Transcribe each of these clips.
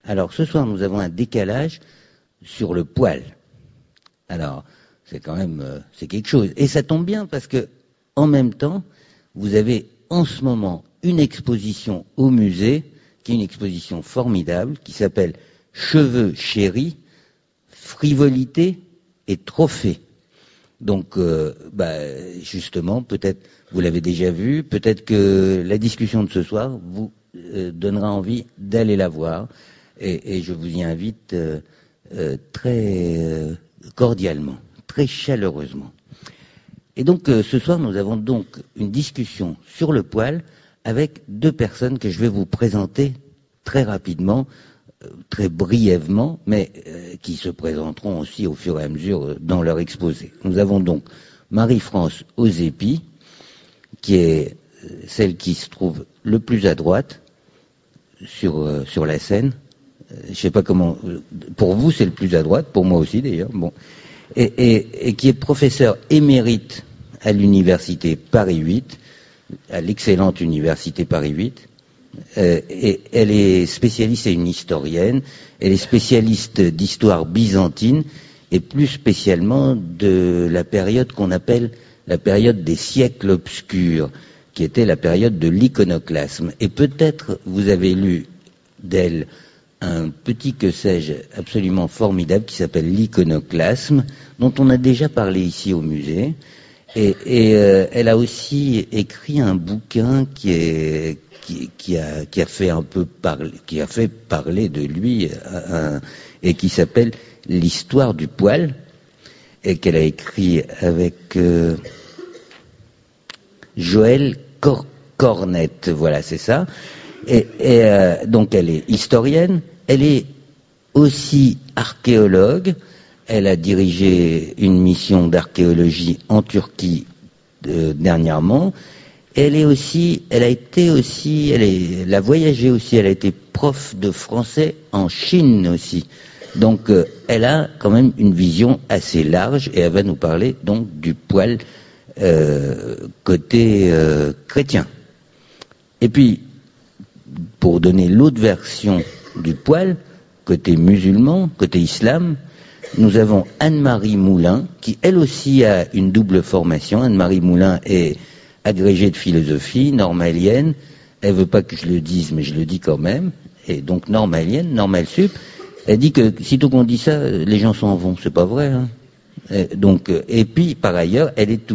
Alors ce soir, nous avons un décalage sur le poil. Alors, c'est quand même, c'est quelque chose. Et ça tombe bien parce que, en même temps, vous avez en ce moment une exposition au musée, qui est une exposition formidable, qui s'appelle Cheveux chéris, frivolité et trophées. Donc, justement, peut-être vous l'avez déjà vu, peut-être que la discussion de ce soir vous donnera envie d'aller la voir, et je vous y invite très cordialement, très chaleureusement. Et donc, ce soir, nous avons donc une discussion sur le poil avec deux personnes que je vais vous présenter très rapidement, très brièvement, mais qui se présenteront aussi au fur et à mesure dans leur exposé. Nous avons donc Marie-France Ozépi, qui est celle qui se trouve le plus à droite sur la scène. Je sais pas comment, pour vous c'est le plus à droite, pour moi aussi d'ailleurs, bon. Et qui est professeur émérite à l'université Paris 8, à l'excellente université Paris 8. Et elle est spécialiste, c'est une historienne, elle est spécialiste d'histoire byzantine et plus spécialement de la période qu'on appelle la période des siècles obscurs, qui était la période de l'iconoclasme. Et peut-être vous avez lu d'elle un petit que sais-je absolument formidable qui s'appelle l'iconoclasme, dont on a déjà parlé ici au musée. Et elle a aussi écrit un bouquin qui a fait parler de lui et qui s'appelle l'histoire du poil, et qu'elle a écrit avec Joël Cornette, voilà, c'est ça. Et donc elle est historienne, elle est aussi archéologue. Elle a dirigé une mission d'archéologie en Turquie dernièrement. Elle a voyagé aussi, elle a été prof de français en Chine aussi. Donc elle a quand même une vision assez large et elle va nous parler donc du poil côté chrétien. Et puis, pour donner l'autre version du poil, côté musulman, côté islam, nous avons Anne-Marie Moulin, qui elle aussi a une double formation. Anne-Marie Moulin est agrégée de philosophie, normalienne. Elle veut pas que je le dise, mais je le dis quand même. Et donc normalienne, normal sup. Elle dit que sitôt qu'on dit ça, les gens s'en vont. C'est pas vrai, hein. Et puis par ailleurs, elle est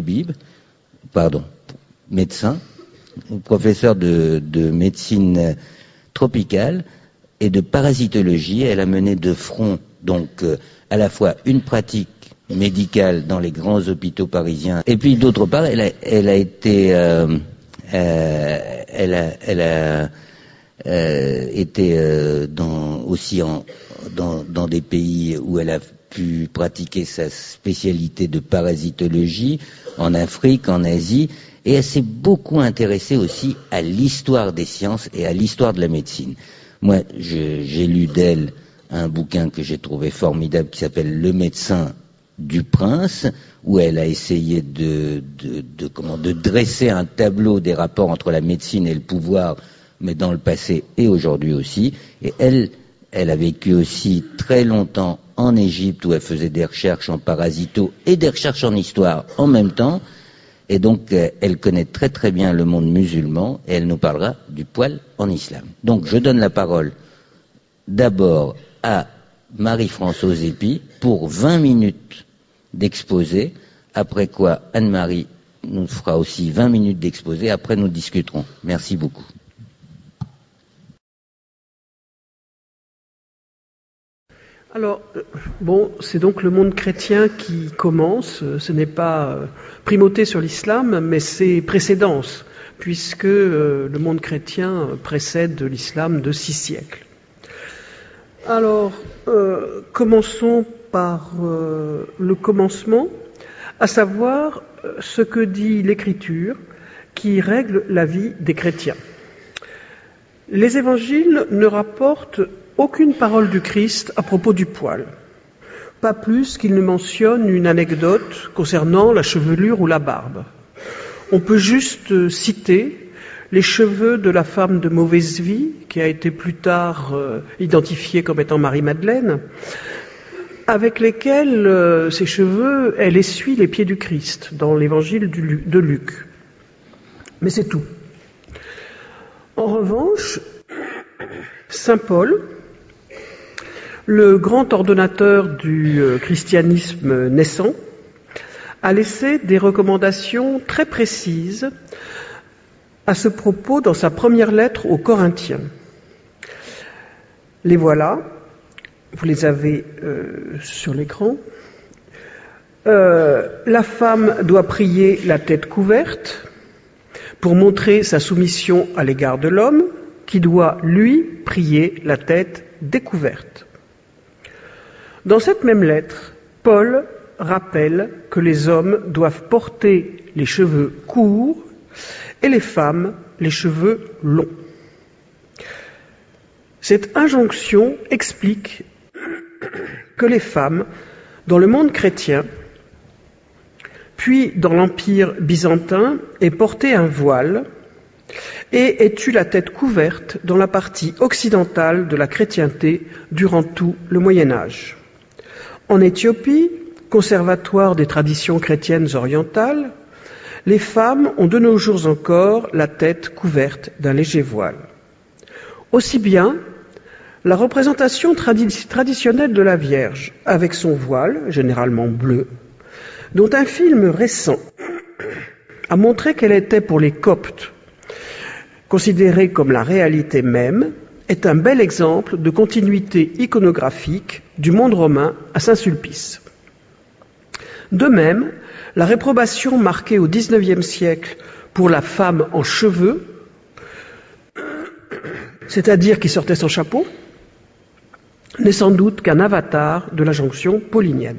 médecin, professeur de médecine tropicale et de parasitologie. Elle a mené de front donc à la fois une pratique médicale dans les grands hôpitaux parisiens, et puis d'autre part, elle a été dans des pays où elle a pu pratiquer sa spécialité de parasitologie, en Afrique, en Asie, et elle s'est beaucoup intéressée aussi à l'histoire des sciences et à l'histoire de la médecine. Moi, j'ai lu d'elle un bouquin que j'ai trouvé formidable qui s'appelle Le médecin du prince, où elle a essayé de dresser un tableau des rapports entre la médecine et le pouvoir, mais dans le passé et aujourd'hui aussi. Et elle a vécu aussi très longtemps en Égypte, où elle faisait des recherches en parasito et des recherches en histoire en même temps. Et donc, elle connaît très très bien le monde musulman, et elle nous parlera du poil en islam. Donc, je donne la parole d'abord à Marie-France Ozépi pour 20 minutes d'exposé, après quoi Anne-Marie nous fera aussi 20 minutes d'exposé, après nous discuterons. Merci beaucoup. Alors, c'est donc le monde chrétien qui commence. Ce n'est pas primauté sur l'islam, mais c'est précédence, puisque le monde chrétien précède l'islam de 6 siècles. Alors, commençons par le commencement, à savoir ce que dit l'Écriture qui règle la vie des chrétiens. Les évangiles ne rapportent aucune parole du Christ à propos du poil, pas plus qu'ils ne mentionnent une anecdote concernant la chevelure ou la barbe. On peut juste citer les cheveux de la femme de mauvaise vie, qui a été plus tard identifiée comme étant Marie-Madeleine, avec lesquels ces cheveux, elle essuie les pieds du Christ dans l'évangile de Luc. Mais c'est tout. En revanche, saint Paul, le grand ordonnateur du christianisme naissant, a laissé des recommandations très précises à ce propos dans sa première lettre aux Corinthiens. Les voilà, vous les avez sur l'écran. La femme doit prier la tête couverte pour montrer sa soumission à l'égard de l'homme, qui doit, lui, prier la tête découverte. Dans cette même lettre, Paul rappelle que les hommes doivent porter les cheveux courts et les femmes les cheveux longs. Cette injonction explique que les femmes, dans le monde chrétien, puis dans l'Empire byzantin, aient porté un voile et aient eu la tête couverte dans la partie occidentale de la chrétienté durant tout le Moyen-Âge. En Éthiopie, conservatoire des traditions chrétiennes orientales, les femmes ont de nos jours encore la tête couverte d'un léger voile. Aussi bien, la représentation traditionnelle de la Vierge, avec son voile, généralement bleu, dont un film récent a montré qu'elle était pour les Coptes considérée comme la réalité même, est un bel exemple de continuité iconographique du monde romain à Saint-Sulpice. De même, la réprobation marquée au XIXe siècle pour la femme en cheveux, c'est-à-dire qui sortait sans chapeau, n'est sans doute qu'un avatar de la jonction paulinienne.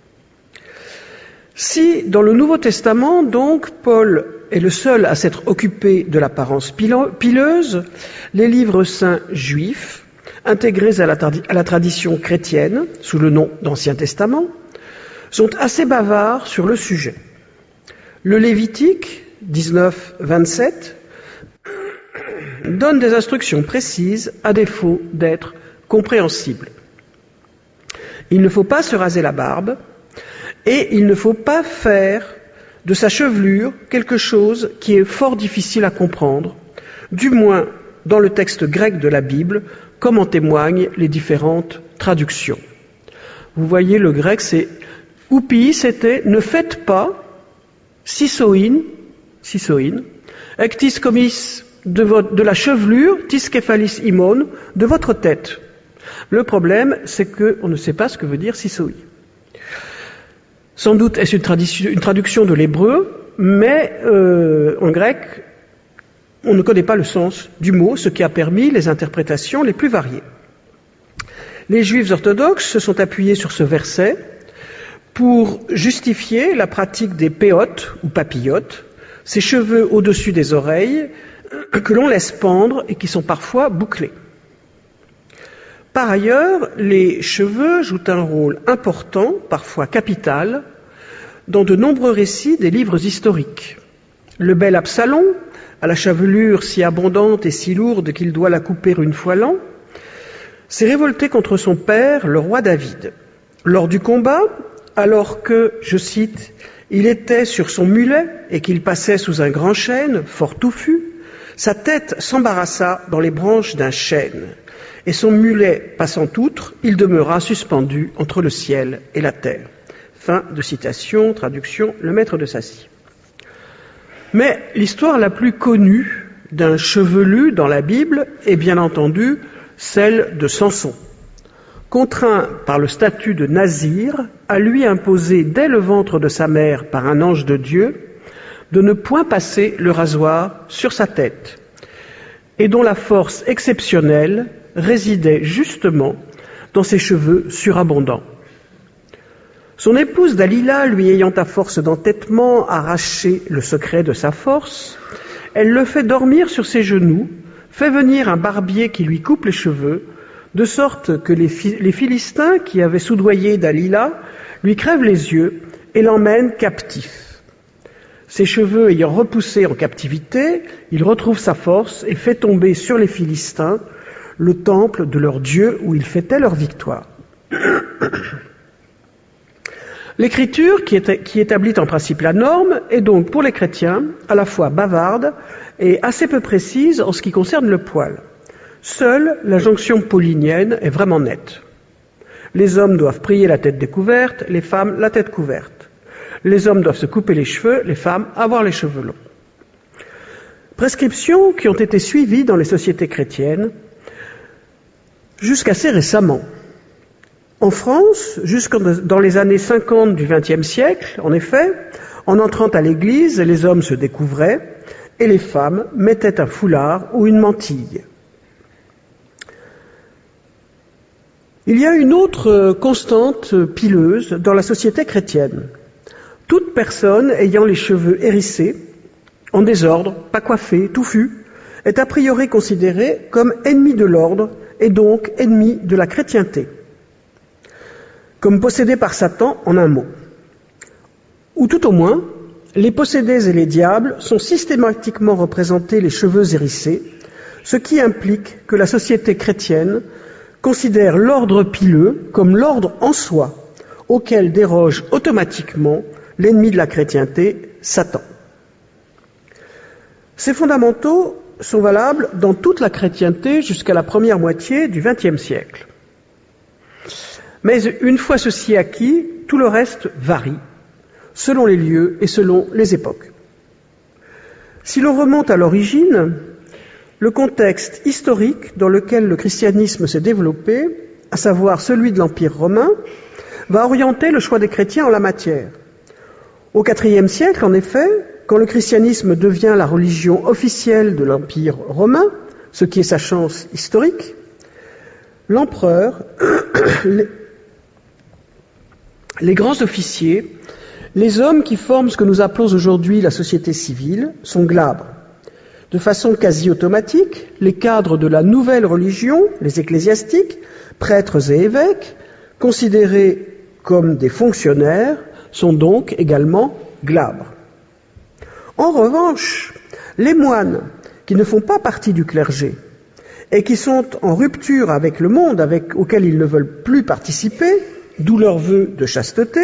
Si, dans le Nouveau Testament, donc, Paul est le seul à s'être occupé de l'apparence pileuse, les livres saints juifs, intégrés à la tradition chrétienne, sous le nom d'Ancien Testament, sont assez bavards sur le sujet. Le Lévitique, 19-27, donne des instructions précises, à défaut d'être compréhensibles. Il ne faut pas se raser la barbe, et il ne faut pas faire de sa chevelure quelque chose qui est fort difficile à comprendre, du moins dans le texte grec de la Bible, comme en témoignent les différentes traductions. Vous voyez, le grec, c'est oupi, c'était ne faites pas, sisoin, ectis comis de la chevelure, tis kephalis imon, de votre tête. Le problème, c'est qu'on ne sait pas ce que veut dire sisoin. Sans doute est-ce une traduction de l'hébreu, mais en grec, on ne connaît pas le sens du mot, ce qui a permis les interprétations les plus variées. Les Juifs orthodoxes se sont appuyés sur ce verset pour justifier la pratique des péotes ou papillotes, ces cheveux au-dessus des oreilles que l'on laisse pendre et qui sont parfois bouclés. Par ailleurs, les cheveux jouent un rôle important, parfois capital, dans de nombreux récits des livres historiques. Le bel Absalom, à la chevelure si abondante et si lourde qu'il doit la couper une fois l'an, s'est révolté contre son père, le roi David. Lors du combat, alors que, je cite, « il était sur son mulet et qu'il passait sous un grand chêne, fort touffu, sa tête s'embarrassa dans les branches d'un chêne. Et son mulet passant outre, il demeura suspendu entre le ciel et la terre. » Fin de citation, traduction, le maître de Sacy. Mais l'histoire la plus connue d'un chevelu dans la Bible est bien entendu celle de Samson. Contraint par le statut de nazir à lui imposer dès le ventre de sa mère par un ange de Dieu de ne point passer le rasoir sur sa tête, et dont la force exceptionnelle résidait justement dans ses cheveux surabondants. Son épouse Dalila, lui ayant à force d'entêtement arraché le secret de sa force, elle le fait dormir sur ses genoux, fait venir un barbier qui lui coupe les cheveux, de sorte que les Philistins qui avaient soudoyé Dalila lui crèvent les yeux et l'emmènent captif. Ses cheveux ayant repoussé en captivité, il retrouve sa force et fait tomber sur les Philistins le temple de leur Dieu où ils fêtaient leur victoire. L'écriture, qui établit en principe la norme, est donc pour les chrétiens à la fois bavarde et assez peu précise en ce qui concerne le poil. Seule la jonction paulinienne est vraiment nette. Les hommes doivent prier la tête découverte, les femmes la tête couverte. Les hommes doivent se couper les cheveux, les femmes avoir les cheveux longs. Prescriptions qui ont été suivies dans les sociétés chrétiennes jusqu'assez récemment. En France, jusque dans les années 50 du XXe siècle, en effet, en entrant à l'église, les hommes se découvraient et les femmes mettaient un foulard ou une mantille. Il y a une autre constante pileuse dans la société chrétienne. Toute personne ayant les cheveux hérissés, en désordre, pas coiffés, touffus, est a priori considérée comme ennemie de l'ordre et donc ennemie de la chrétienté, comme possédée par Satan en un mot. Ou tout au moins, les possédés et les diables sont systématiquement représentés les cheveux hérissés, ce qui implique que la société chrétienne considère l'ordre pileux comme l'ordre en soi, auquel déroge automatiquement l'ennemi de la chrétienté, Satan. Ces fondamentaux sont valables dans toute la chrétienté jusqu'à la première moitié du XXe siècle. Mais une fois ceci acquis, tout le reste varie, selon les lieux et selon les époques. Si l'on remonte à l'origine, le contexte historique dans lequel le christianisme s'est développé, à savoir celui de l'Empire romain, va orienter le choix des chrétiens en la matière. Au IVe siècle, en effet, quand le christianisme devient la religion officielle de l'Empire romain, ce qui est sa chance historique, l'empereur, les grands officiers, les hommes qui forment ce que nous appelons aujourd'hui la société civile, sont glabres. De façon quasi automatique, les cadres de la nouvelle religion, les ecclésiastiques, prêtres et évêques, considérés comme des fonctionnaires, sont donc également glabres. En revanche, les moines, qui ne font pas partie du clergé et qui sont en rupture avec le monde auquel ils ne veulent plus participer, d'où leur vœu de chasteté,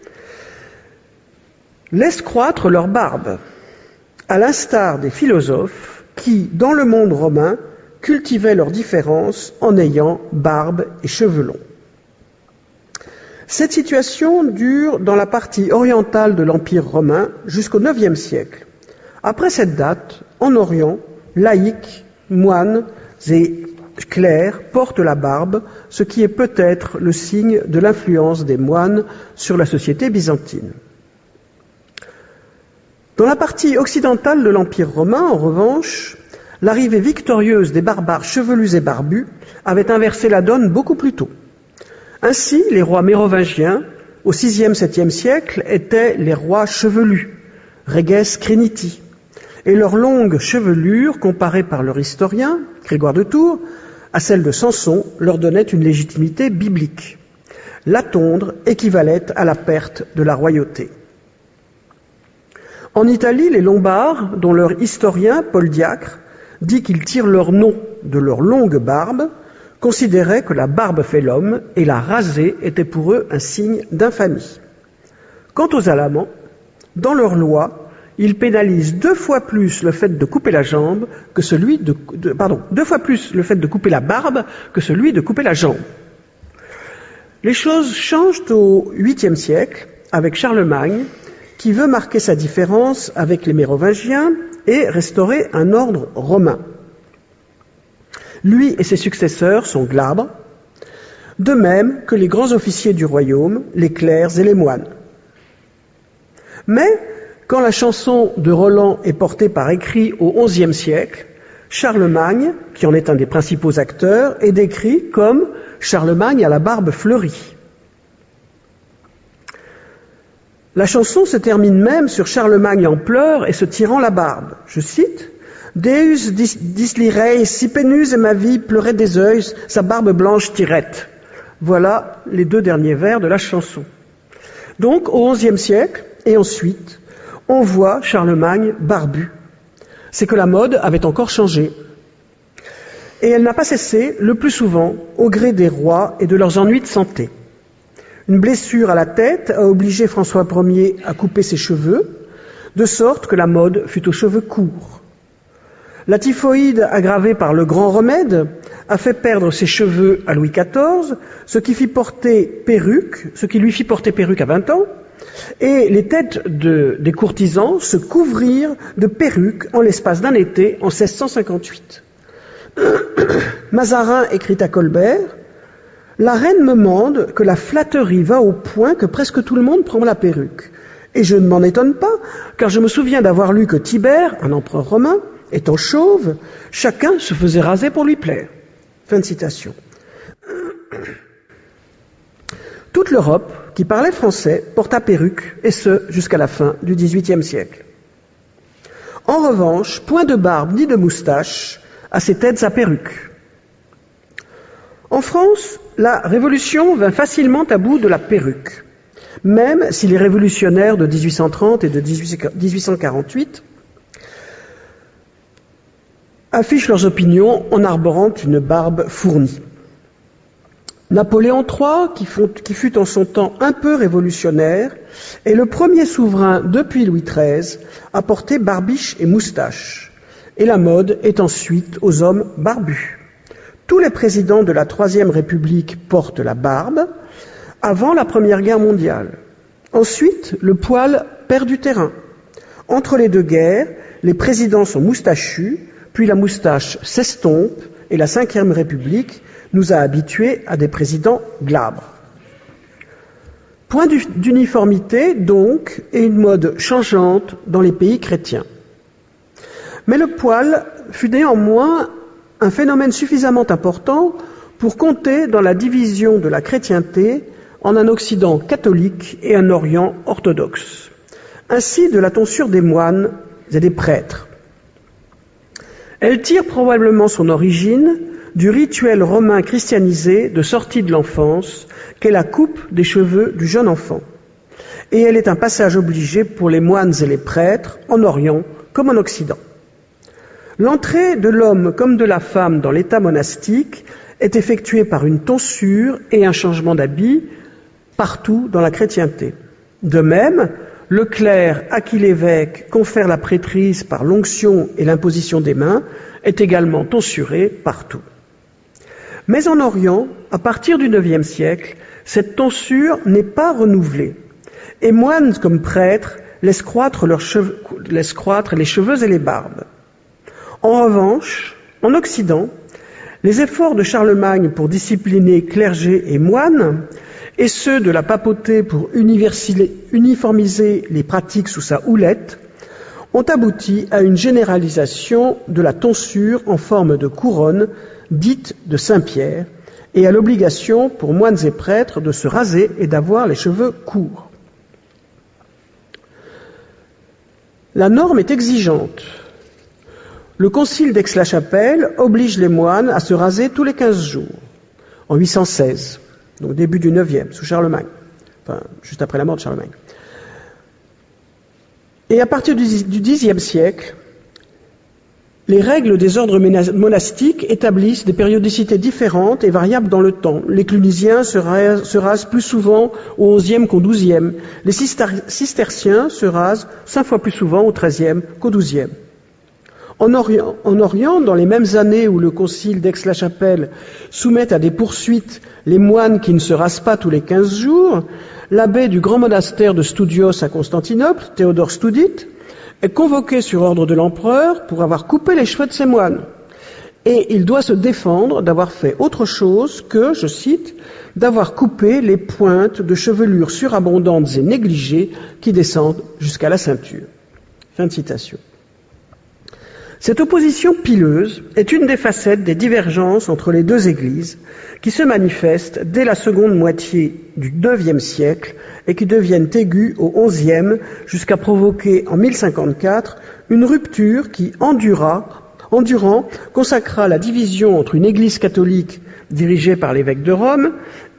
laissent croître leur barbe, à l'instar des philosophes qui, dans le monde romain, cultivaient leurs différences en ayant barbe et cheveux longs. Cette situation dure dans la partie orientale de l'Empire romain jusqu'au IXe siècle. Après cette date, en Orient, laïcs, moines et clercs portent la barbe, ce qui est peut-être le signe de l'influence des moines sur la société byzantine. Dans la partie occidentale de l'Empire romain, en revanche, l'arrivée victorieuse des barbares chevelus et barbus avait inversé la donne beaucoup plus tôt. Ainsi, les rois mérovingiens, au VIe, VIIe siècle, étaient les rois chevelus, reges criniti, et leur longue chevelure, comparée par leur historien, Grégoire de Tours, à celle de Samson, leur donnait une légitimité biblique. La tondre équivalait à la perte de la royauté. En Italie, les Lombards, dont leur historien, Paul Diacre, dit qu'ils tirent leur nom de leur longue barbe, considéraient que la barbe fait l'homme et la raser était pour eux un signe d'infamie. Quant aux Alamans, dans leur loi, ils pénalisent 2 fois plus le fait de couper la jambe que celui 2 fois plus le fait de couper la barbe que celui de couper la jambe. Les choses changent au 8e siècle avec Charlemagne, qui veut marquer sa différence avec les Mérovingiens et restaurer un ordre romain. Lui et ses successeurs sont glabres, de même que les grands officiers du royaume, les clercs et les moines. Mais, quand la chanson de Roland est portée par écrit au XIe siècle, Charlemagne, qui en est un des principaux acteurs, est décrit comme Charlemagne à la barbe fleurie. La chanson se termine même sur Charlemagne en pleurs et se tirant la barbe. Je cite, « Deus dislirei, si penus et ma vie pleurait des yeux, sa barbe blanche tirette. » Voilà les 2 derniers vers de la chanson. Donc, au XIe siècle, et ensuite, on voit Charlemagne barbu. C'est que la mode avait encore changé. Et elle n'a pas cessé, le plus souvent, au gré des rois et de leurs ennuis de santé. Une blessure à la tête a obligé François Ier à couper ses cheveux, de sorte que la mode fut aux cheveux courts. La typhoïde, aggravée par le grand remède, a fait perdre ses cheveux à Louis XIV, ce qui lui fit porter perruque à 20 ans, et les têtes des courtisans se couvrirent de perruques en l'espace d'un été en 1658. Mazarin écrit à Colbert: « La reine me mande que la flatterie va au point que presque tout le monde prend la perruque. Et je ne m'en étonne pas, car je me souviens d'avoir lu que Tibère, un empereur romain, étant chauve, chacun se faisait raser pour lui plaire. » Fin de citation. Toute l'Europe qui parlait français porta perruque, et ce, jusqu'à la fin du XVIIIe siècle. En revanche, point de barbe ni de moustache à ces têtes à perruque. En France, la Révolution vint facilement à bout de la perruque, même si les révolutionnaires de 1830 et de 1848 affichent leurs opinions en arborant une barbe fournie. Napoléon III, qui fut en son temps un peu révolutionnaire, est le premier souverain depuis Louis XIII à porter barbiche et moustache. Et la mode est ensuite aux hommes barbus. Tous les présidents de la Troisième République portent la barbe avant la Première Guerre mondiale. Ensuite, le poil perd du terrain. Entre les deux guerres, les présidents sont moustachus, puis la moustache s'estompe et la Cinquième République nous a habitués à des présidents glabres. Point d'uniformité, donc, et une mode changeante dans les pays chrétiens. Mais le poil fut néanmoins un phénomène suffisamment important pour compter dans la division de la chrétienté en un Occident catholique et un Orient orthodoxe. Ainsi de la tonsure des moines et des prêtres. Elle tire probablement son origine du rituel romain christianisé de sortie de l'enfance qu'est la coupe des cheveux du jeune enfant. Et elle est un passage obligé pour les moines et les prêtres en Orient comme en Occident. L'entrée de l'homme comme de la femme dans l'état monastique est effectuée par une tonsure et un changement d'habit partout dans la chrétienté. De même, le clerc à qui l'évêque confère la prêtrise par l'onction et l'imposition des mains est également tonsuré partout. Mais en Orient, à partir du IXe siècle, cette tonsure n'est pas renouvelée. Et moines comme prêtres laissent croître les cheveux et les barbes. En revanche, en Occident, les efforts de Charlemagne pour discipliner clergé et moines, et ceux de la papauté pour uniformiser les pratiques sous sa houlette, ont abouti à une généralisation de la tonsure en forme de couronne, dite de Saint-Pierre, et à l'obligation pour moines et prêtres de se raser et d'avoir les cheveux courts. La norme est exigeante. Le concile d'Aix-la-Chapelle oblige les moines à se raser tous les 15 jours, en 816, donc début du IXe, sous Charlemagne, enfin juste après la mort de Charlemagne. Et à partir du Xe siècle, les règles des ordres monastiques établissent des périodicités différentes et variables dans le temps. Les clunisiens se rasent plus souvent au XIe qu'au XIIe. Les cisterciens se rasent 5 fois plus souvent au XIIIe qu'au XIIe. En Orient, dans les mêmes années où le concile d'Aix-la-Chapelle soumet à des poursuites les moines qui ne se rasent pas tous les 15 jours, l'abbé du grand monastère de Studios à Constantinople, Théodore Studite, est convoqué sur ordre de l'empereur pour avoir coupé les cheveux de ses moines. Et il doit se défendre d'avoir fait autre chose que, je cite, d'avoir coupé les pointes de chevelures surabondantes et négligées qui descendent jusqu'à la ceinture. Fin de citation. Cette opposition pileuse est une des facettes des divergences entre les deux églises qui se manifestent dès la seconde moitié du IXe siècle et qui deviennent aiguës au XIe jusqu'à provoquer en 1054 une rupture qui, endurant, consacra la division entre une église catholique dirigée par l'évêque de Rome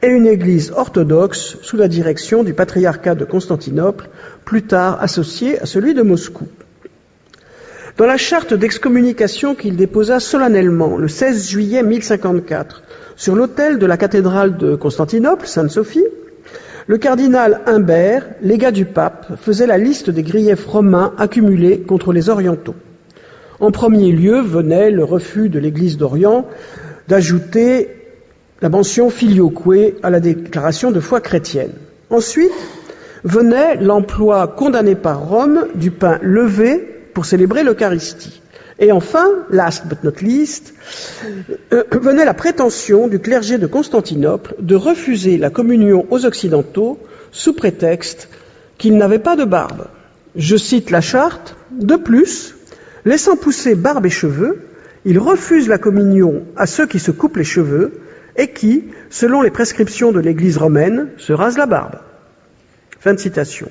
et une église orthodoxe sous la direction du patriarcat de Constantinople, plus tard associé à celui de Moscou. Dans la charte d'excommunication qu'il déposa solennellement le 16 juillet 1054 sur l'autel de la cathédrale de Constantinople, Sainte-Sophie, le cardinal Humbert, légat du pape, faisait la liste des griefs romains accumulés contre les orientaux. En premier lieu venait le refus de l'Église d'Orient d'ajouter la mention filioque à la déclaration de foi chrétienne. Ensuite venait l'emploi condamné par Rome du pain levé pour célébrer l'Eucharistie. Et enfin, last but not least, venait la prétention du clergé de Constantinople de refuser la communion aux Occidentaux sous prétexte qu'ils n'avaient pas de barbe. Je cite la charte. De plus, laissant pousser barbe et cheveux, ils refusent la communion à ceux qui se coupent les cheveux et qui, selon les prescriptions de l'Église romaine, se rasent la barbe. Fin de citation.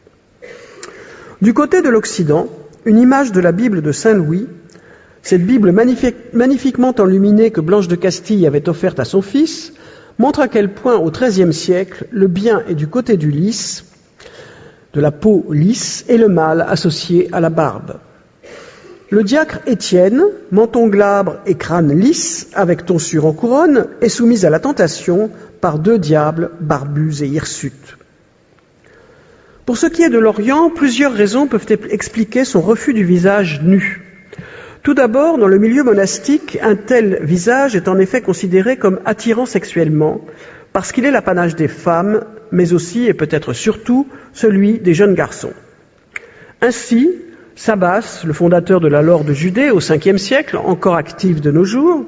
Du côté de l'Occident, une image de la Bible de Saint Louis, cette Bible magnifiquement enluminée que Blanche de Castille avait offerte à son fils, montre à quel point au XIIIe siècle, le bien est du côté du lisse, de la peau lisse, et le mal associé à la barbe. Le diacre Étienne, menton glabre et crâne lisse, avec tonsure en couronne, est soumis à la tentation par deux diables barbus et hirsutes. Pour ce qui est de l'Orient, plusieurs raisons peuvent expliquer son refus du visage nu. Tout d'abord, dans le milieu monastique, un tel visage est en effet considéré comme attirant sexuellement, parce qu'il est l'apanage des femmes, mais aussi et peut-être surtout celui des jeunes garçons. Ainsi, Sabas, le fondateur de la Laure de Judée au Ve siècle, encore actif de nos jours,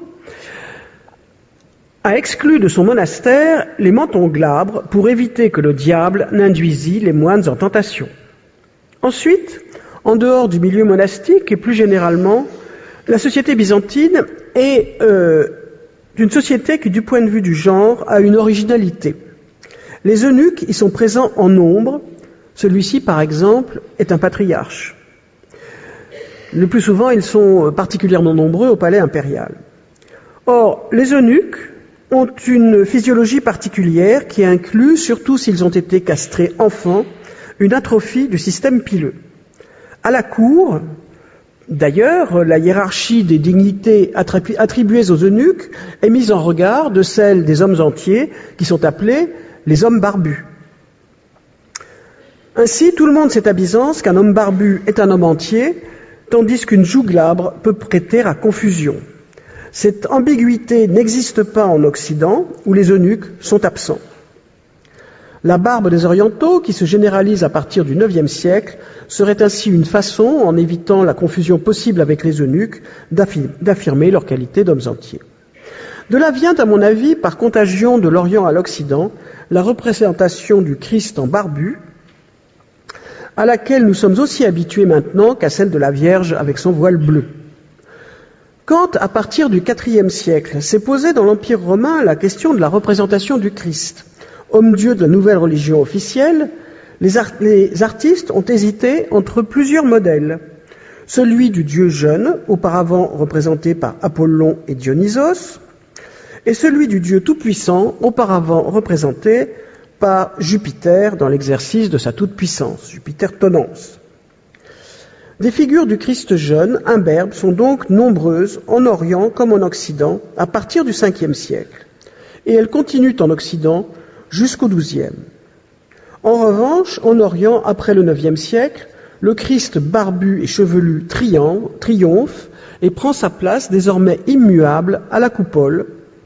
a exclu de son monastère les mentons glabres pour éviter que le diable n'induisît les moines en tentation. Ensuite, en dehors du milieu monastique et plus généralement, la société byzantine est une société qui, du point de vue du genre, a une originalité. Les eunuques y sont présents en nombre. Celui-ci, par exemple, est un patriarche. Le plus souvent, ils sont particulièrement nombreux au palais impérial. Or, les eunuques ont une physiologie particulière qui inclut, surtout s'ils ont été castrés enfants, une atrophie du système pileux. À la cour, d'ailleurs, la hiérarchie des dignités attribuées aux eunuques est mise en regard de celle des hommes entiers qui sont appelés les hommes barbus. Ainsi, tout le monde sait à Byzance qu'un homme barbu est un homme entier, tandis qu'une joue glabre peut prêter à confusion. Cette ambiguïté n'existe pas en Occident, où les eunuques sont absents. La barbe des orientaux, qui se généralise à partir du IXe siècle, serait ainsi une façon, en évitant la confusion possible avec les eunuques, d'affirmer leur qualité d'hommes entiers. De là vient, à mon avis, par contagion de l'Orient à l'Occident, la représentation du Christ en barbu, à laquelle nous sommes aussi habitués maintenant qu'à celle de la Vierge avec son voile bleu. Quand, à partir du IVe siècle, s'est posée dans l'Empire romain la question de la représentation du Christ, homme-dieu de la nouvelle religion officielle, les artistes ont hésité entre plusieurs modèles. Celui du dieu jeune, auparavant représenté par Apollon et Dionysos, et celui du dieu tout-puissant, auparavant représenté par Jupiter dans l'exercice de sa toute-puissance, Jupiter tonans. Des figures du Christ jeune, imberbes, sont donc nombreuses en Orient comme en Occident à partir du Ve siècle, et elles continuent en Occident jusqu'au XIIe. En revanche, en Orient, après le IXe siècle, le Christ barbu et chevelu triomphe et prend sa place désormais immuable à la coupole,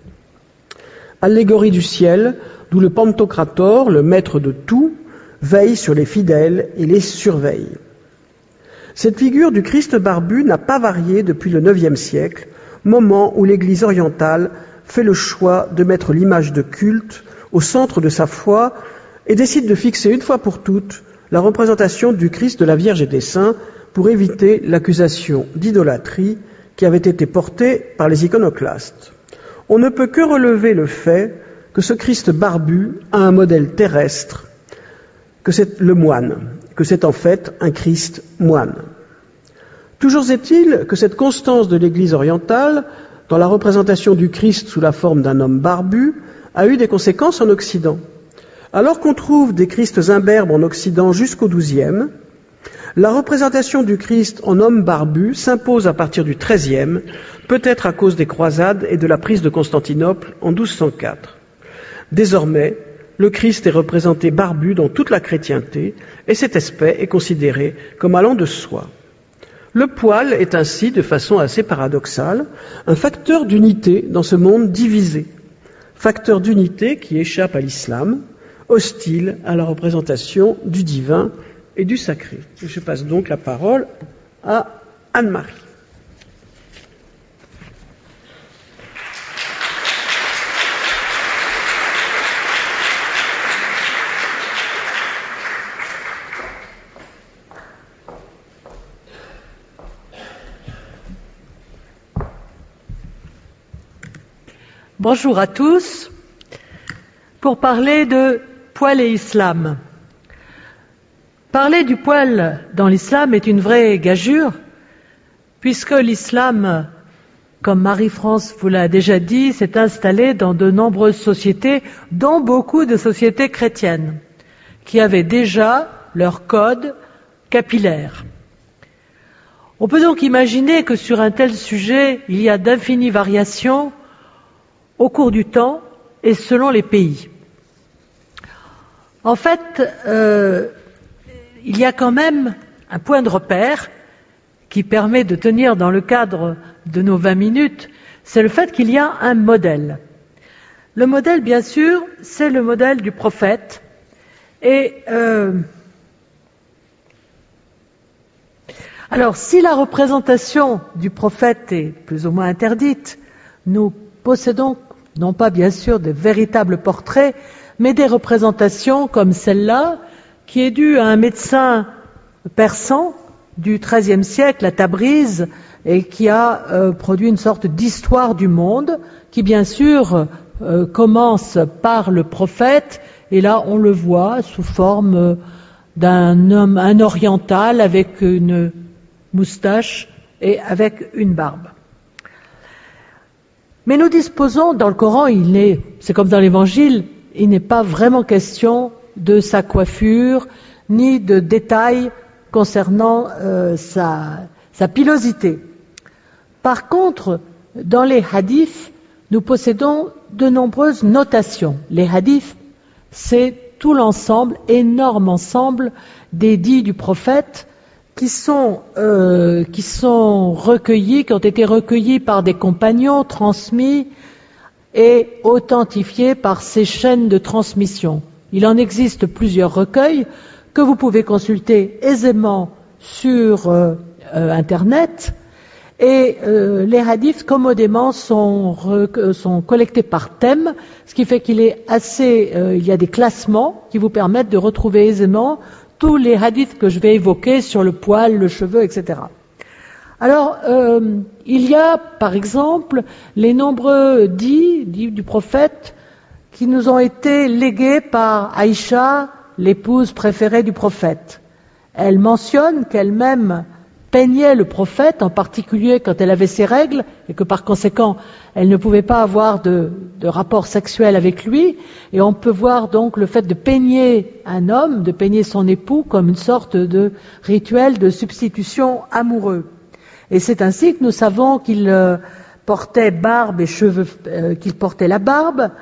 allégorie du ciel, d'où le Pantocrator, le maître de tout, veille sur les fidèles et les surveille. Cette figure du Christ barbu n'a pas varié depuis le IXe siècle, moment où l'Église orientale fait le choix de mettre l'image de culte au centre de sa foi et décide de fixer une fois pour toutes la représentation du Christ, de la Vierge et des saints pour éviter l'accusation d'idolâtrie qui avait été portée par les iconoclastes. On ne peut que relever le fait que ce Christ barbu a un modèle terrestre, que c'est le moine, que c'est en fait un Christ moine. Toujours est-il que cette constance de l'Église orientale, dans la représentation du Christ sous la forme d'un homme barbu, a eu des conséquences en Occident. Alors qu'on trouve des Christs imberbes en Occident jusqu'au XIIe, la représentation du Christ en homme barbu s'impose à partir du XIIIe, peut-être à cause des croisades et de la prise de Constantinople en 1204. Désormais, le Christ est représenté barbu dans toute la chrétienté et cet aspect est considéré comme allant de soi. Le poil est ainsi, de façon assez paradoxale, un facteur d'unité dans ce monde divisé. Facteur d'unité qui échappe à l'islam, hostile à la représentation du divin et du sacré. Je passe donc la parole à Anne-Marie. Bonjour à tous. Pour parler de poil et islam. Parler du poil dans l'islam est une vraie gageure, puisque l'islam, comme Marie-France vous l'a déjà dit, s'est installé dans de nombreuses sociétés, dont beaucoup de sociétés chrétiennes, qui avaient déjà leur code capillaire. On peut donc imaginer que sur un tel sujet, il y a d'infinies variations au cours du temps et selon les pays. En fait, il y a quand même un point de repère qui permet de tenir dans le cadre de nos 20 minutes, c'est le fait qu'il y a un modèle. Le modèle, bien sûr, c'est le modèle du prophète. Et alors, si la représentation du prophète est plus ou moins interdite, nous possédons non pas bien sûr de véritables portraits, mais des représentations comme celle-là, qui est due à un médecin persan du XIIIe siècle à Tabriz, et qui a produit une sorte d'histoire du monde, qui bien sûr commence par le prophète, et là on le voit sous forme d'un homme, un oriental avec une moustache et avec une barbe. Mais nous disposons, dans le Coran, c'est comme dans l'Évangile, il n'est pas vraiment question de sa coiffure, ni de détails concernant sa pilosité. Par contre, dans les hadiths, nous possédons de nombreuses notations. Les hadiths, c'est tout l'ensemble, énorme ensemble des dits du prophète qui sont recueillis, qui ont été recueillis par des compagnons, transmis et authentifiés par ces chaînes de transmission. Il en existe plusieurs recueils que vous pouvez consulter aisément sur Internet, et les hadiths commodément sont collectés par thème, ce qui fait qu'il y a des classements qui vous permettent de retrouver aisément tous les hadiths que je vais évoquer sur le poil, le cheveu, etc. Alors, il y a, par exemple, les nombreux dits du prophète qui nous ont été légués par Aïcha, l'épouse préférée du prophète. Elle mentionne qu'elle-même peignait le prophète, en particulier quand elle avait ses règles, et que par conséquent, elle ne pouvait pas avoir de rapport sexuel avec lui. Et on peut voir donc le fait de peigner un homme, de peigner son époux, comme une sorte de rituel de substitution amoureux. Et c'est ainsi que nous savons qu'il portait barbe et cheveux, qu'il portait la barbe.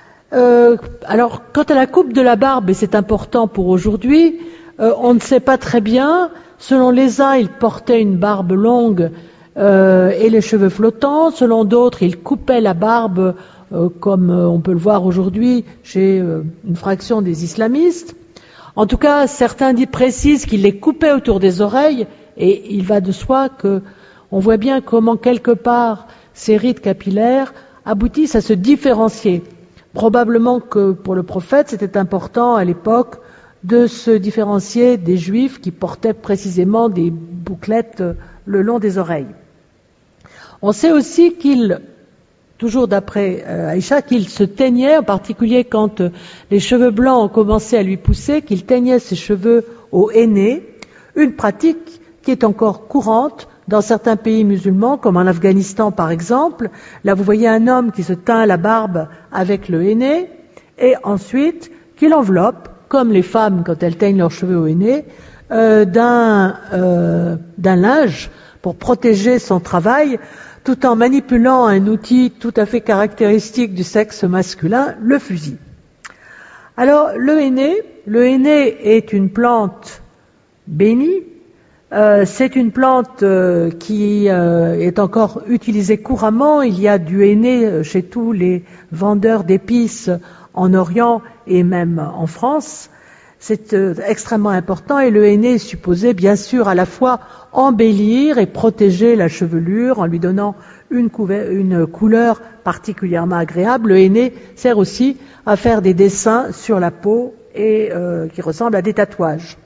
Alors, quant à la coupe de la barbe, et c'est important pour aujourd'hui, on ne sait pas très bien. Selon les uns, il portait une barbe longue et les cheveux flottants. Selon d'autres, il coupait la barbe, comme on peut le voir aujourd'hui chez une fraction des islamistes. En tout cas, certains précisent qu'il les coupait autour des oreilles, et il va de soi que on voit bien comment quelque part ces rites capillaires aboutissent à se différencier. Probablement que pour le prophète, c'était important à l'époque de se différencier des juifs qui portaient précisément des bouclettes le long des oreilles. On sait aussi qu'il, toujours d'après Aïcha, qu'il se teignait, en particulier quand les cheveux blancs ont commencé à lui pousser, qu'il teignait ses cheveux au henné, une pratique qui est encore courante dans certains pays musulmans, comme en Afghanistan par exemple. Là, vous voyez un homme qui se teint la barbe avec le henné, et ensuite qu'il enveloppe, comme les femmes quand elles teignent leurs cheveux au henné, d'un linge pour protéger son travail, tout en manipulant un outil tout à fait caractéristique du sexe masculin, le fusil. Alors, le henné est une plante bénie. C'est une plante qui est encore utilisée couramment. Il y a du henné chez tous les vendeurs d'épices en Orient et même en France. C'est extrêmement important et le henné est supposé bien sûr à la fois embellir et protéger la chevelure en lui donnant une couleur particulièrement agréable. Le henné sert aussi à faire des dessins sur la peau et qui ressemblent à des tatouages.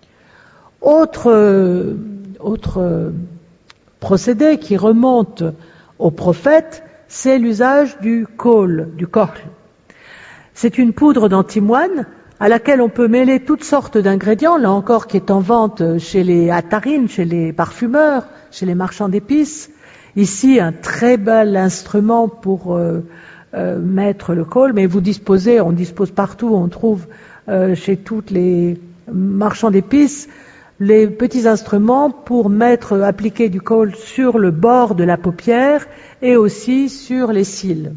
Autre procédé qui remonte au prophète, c'est l'usage du kohl, du kohl. C'est une poudre d'antimoine à laquelle on peut mêler toutes sortes d'ingrédients, là encore qui est en vente chez les attarines, chez les parfumeurs, chez les marchands d'épices. Ici, un très bel instrument pour mettre le kohl, mais on dispose partout, on trouve chez tous les marchands d'épices, les petits instruments pour appliquer du kohl sur le bord de la paupière et aussi sur les cils.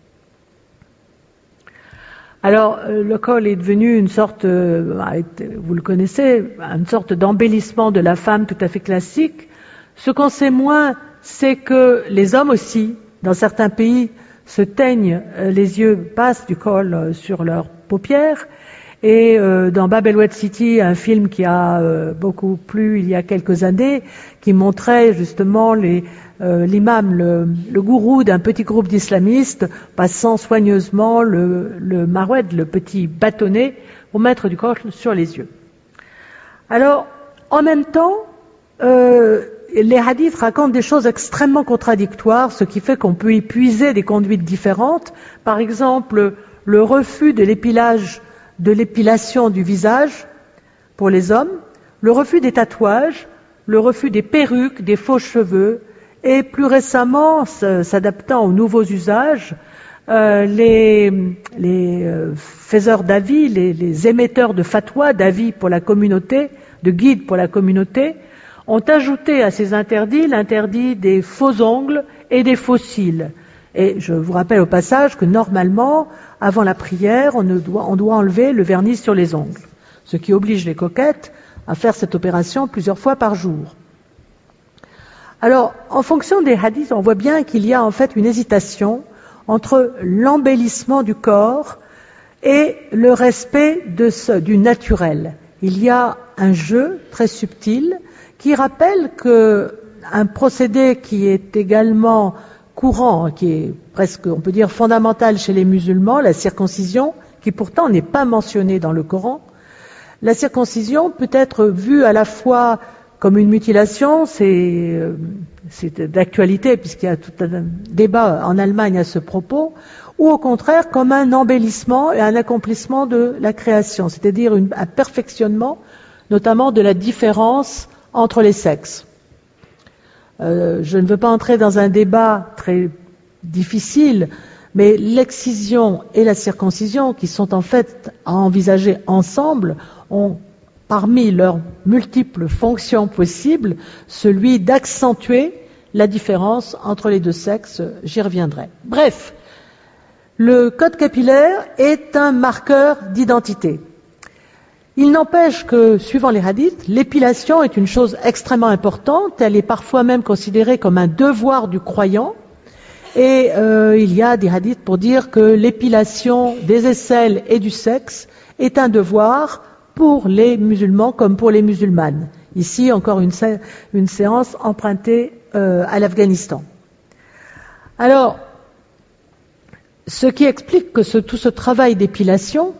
Alors, le kohl est devenu une sorte, vous le connaissez, une sorte d'embellissement de la femme tout à fait classique. Ce qu'on sait moins, c'est que les hommes aussi, dans certains pays, se teignent les yeux, passent du kohl sur leurs paupières. Et dans Bab el-Oued City, un film qui a beaucoup plu il y a quelques années, qui montrait justement l'imam, le gourou d'un petit groupe d'islamistes, passant soigneusement le maroued, le petit bâtonnet, pour mettre du kohl sur les yeux. Alors, en même temps, les hadiths racontent des choses extrêmement contradictoires, ce qui fait qu'on peut y puiser des conduites différentes. Par exemple, le refus de l'épilation du visage pour les hommes, le refus des tatouages, le refus des perruques, des faux cheveux, et plus récemment, s'adaptant aux nouveaux usages, les faiseurs d'avis, les émetteurs de fatwa, d'avis pour la communauté, de guides pour la communauté, ont ajouté à ces interdits l'interdit des faux ongles et des faux cils. Et je vous rappelle au passage que normalement, avant la prière, on doit enlever le vernis sur les ongles, ce qui oblige les coquettes à faire cette opération plusieurs fois par jour. Alors, en fonction des hadiths, on voit bien qu'il y a en fait une hésitation entre l'embellissement du corps et le respect du naturel. Il y a un jeu très subtil qui rappelle qu'un procédé qui est également courant, qui est presque, on peut dire, fondamental chez les musulmans, la circoncision, qui pourtant n'est pas mentionnée dans le Coran. La circoncision peut être vue à la fois comme une mutilation, c'est d'actualité puisqu'il y a tout un débat en Allemagne à ce propos, ou au contraire comme un embellissement et un accomplissement de la création, c'est-à-dire un perfectionnement, notamment de la différence entre les sexes. Je ne veux pas entrer dans un débat très difficile, mais l'excision et la circoncision, qui sont en fait à envisager ensemble, ont parmi leurs multiples fonctions possibles celui d'accentuer la différence entre les deux sexes. J'y reviendrai. Bref, le code capillaire est un marqueur d'identité. Il n'empêche que, suivant les hadiths, l'épilation est une chose extrêmement importante. Elle est parfois même considérée comme un devoir du croyant. Et il y a des hadiths pour dire que l'épilation des aisselles et du sexe est un devoir pour les musulmans comme pour les musulmanes. Ici, encore une séance empruntée à l'Afghanistan. Alors, ce qui explique que tout ce travail d'épilation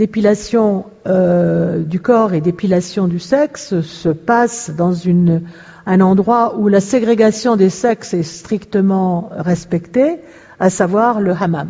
du corps et d'épilation du sexe se passe dans un endroit où la ségrégation des sexes est strictement respectée, à savoir le hammam.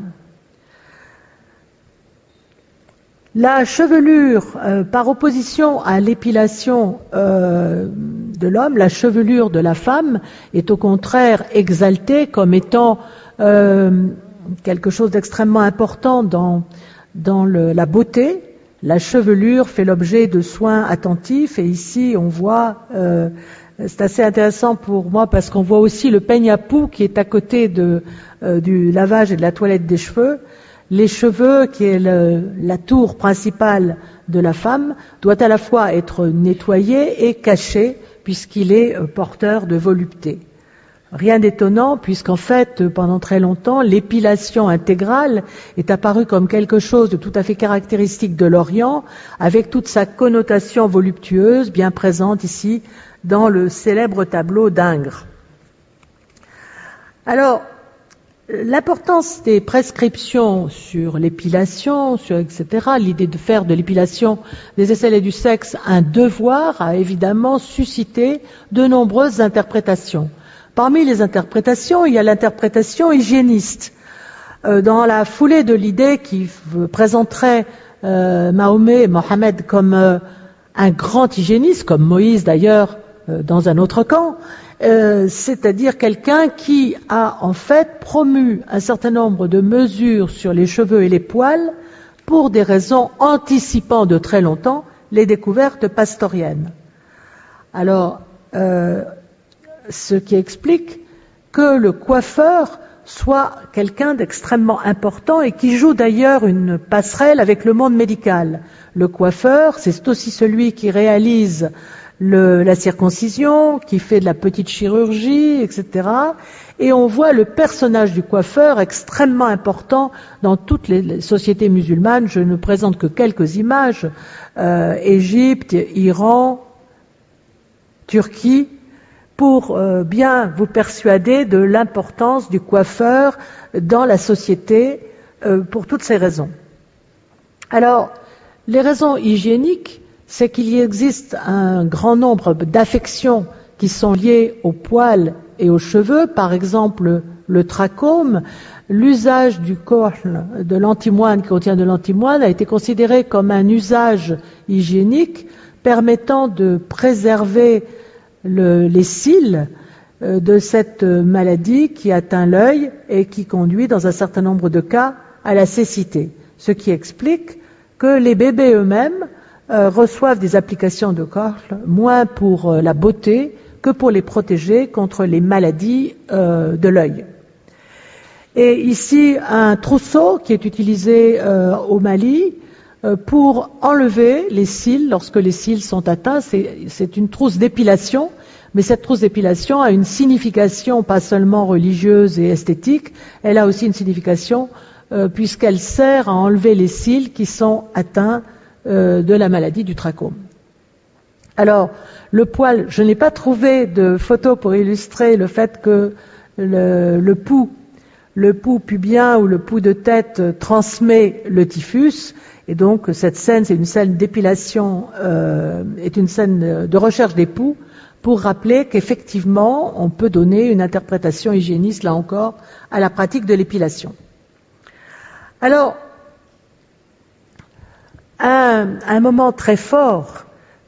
La chevelure, par opposition à l'épilation de l'homme, la chevelure de la femme est au contraire exaltée comme étant quelque chose d'extrêmement important dans la beauté. La chevelure fait l'objet de soins attentifs et ici on voit, c'est assez intéressant pour moi parce qu'on voit aussi le peigne à poux qui est à côté du lavage et de la toilette des cheveux. Les cheveux, qui est la tour principale de la femme, doit à la fois être nettoyé et caché puisqu'il est porteur de volupté. Rien d'étonnant puisqu'en fait, pendant très longtemps, l'épilation intégrale est apparue comme quelque chose de tout à fait caractéristique de l'Orient, avec toute sa connotation voluptueuse bien présente ici dans le célèbre tableau d'Ingres. Alors, l'importance des prescriptions sur l'épilation, etc., l'idée de faire de l'épilation des aisselles et du sexe un devoir a évidemment suscité de nombreuses interprétations. Parmi les interprétations, il y a l'interprétation hygiéniste. Dans la foulée de l'idée qui présenterait Mohammed comme un grand hygiéniste, comme Moïse d'ailleurs dans un autre camp, c'est-à-dire quelqu'un qui a en fait promu un certain nombre de mesures sur les cheveux et les poils pour des raisons anticipant de très longtemps les découvertes pastoriennes. Alors, ce qui explique que le coiffeur soit quelqu'un d'extrêmement important et qui joue d'ailleurs une passerelle avec le monde médical. Le coiffeur, c'est aussi celui qui réalise la circoncision, qui fait de la petite chirurgie, etc. Et on voit le personnage du coiffeur extrêmement important dans toutes les sociétés musulmanes. Je ne présente que quelques images. Égypte, Iran, Turquie, pour bien vous persuader de l'importance du coiffeur dans la société pour toutes ces raisons. Alors, les raisons hygiéniques, c'est qu'il y existe un grand nombre d'affections qui sont liées aux poils et aux cheveux, par exemple le trachome. L'usage du kohl, de l'antimoine qui contient de l'antimoine, a été considéré comme un usage hygiénique permettant de préserver les cils de cette maladie qui atteint l'œil et qui conduit dans un certain nombre de cas à la cécité. Ce qui explique que les bébés eux-mêmes reçoivent des applications de kohl moins pour la beauté que pour les protéger contre les maladies de l'œil. Et ici, un trousseau qui est utilisé au Mali pour enlever les cils lorsque les cils sont atteints. C'est une trousse d'épilation, mais cette trousse d'épilation a une signification pas seulement religieuse et esthétique, elle a aussi une signification puisqu'elle sert à enlever les cils qui sont atteints de la maladie du trachome. Alors, le poil, je n'ai pas trouvé de photo pour illustrer le fait que le pouls pubien ou le pouls de tête transmet le typhus, et donc cette scène, c'est une scène d'épilation, est une scène de recherche des poux, pour rappeler qu'effectivement, on peut donner une interprétation hygiéniste, là encore, à la pratique de l'épilation. Alors, un moment très fort,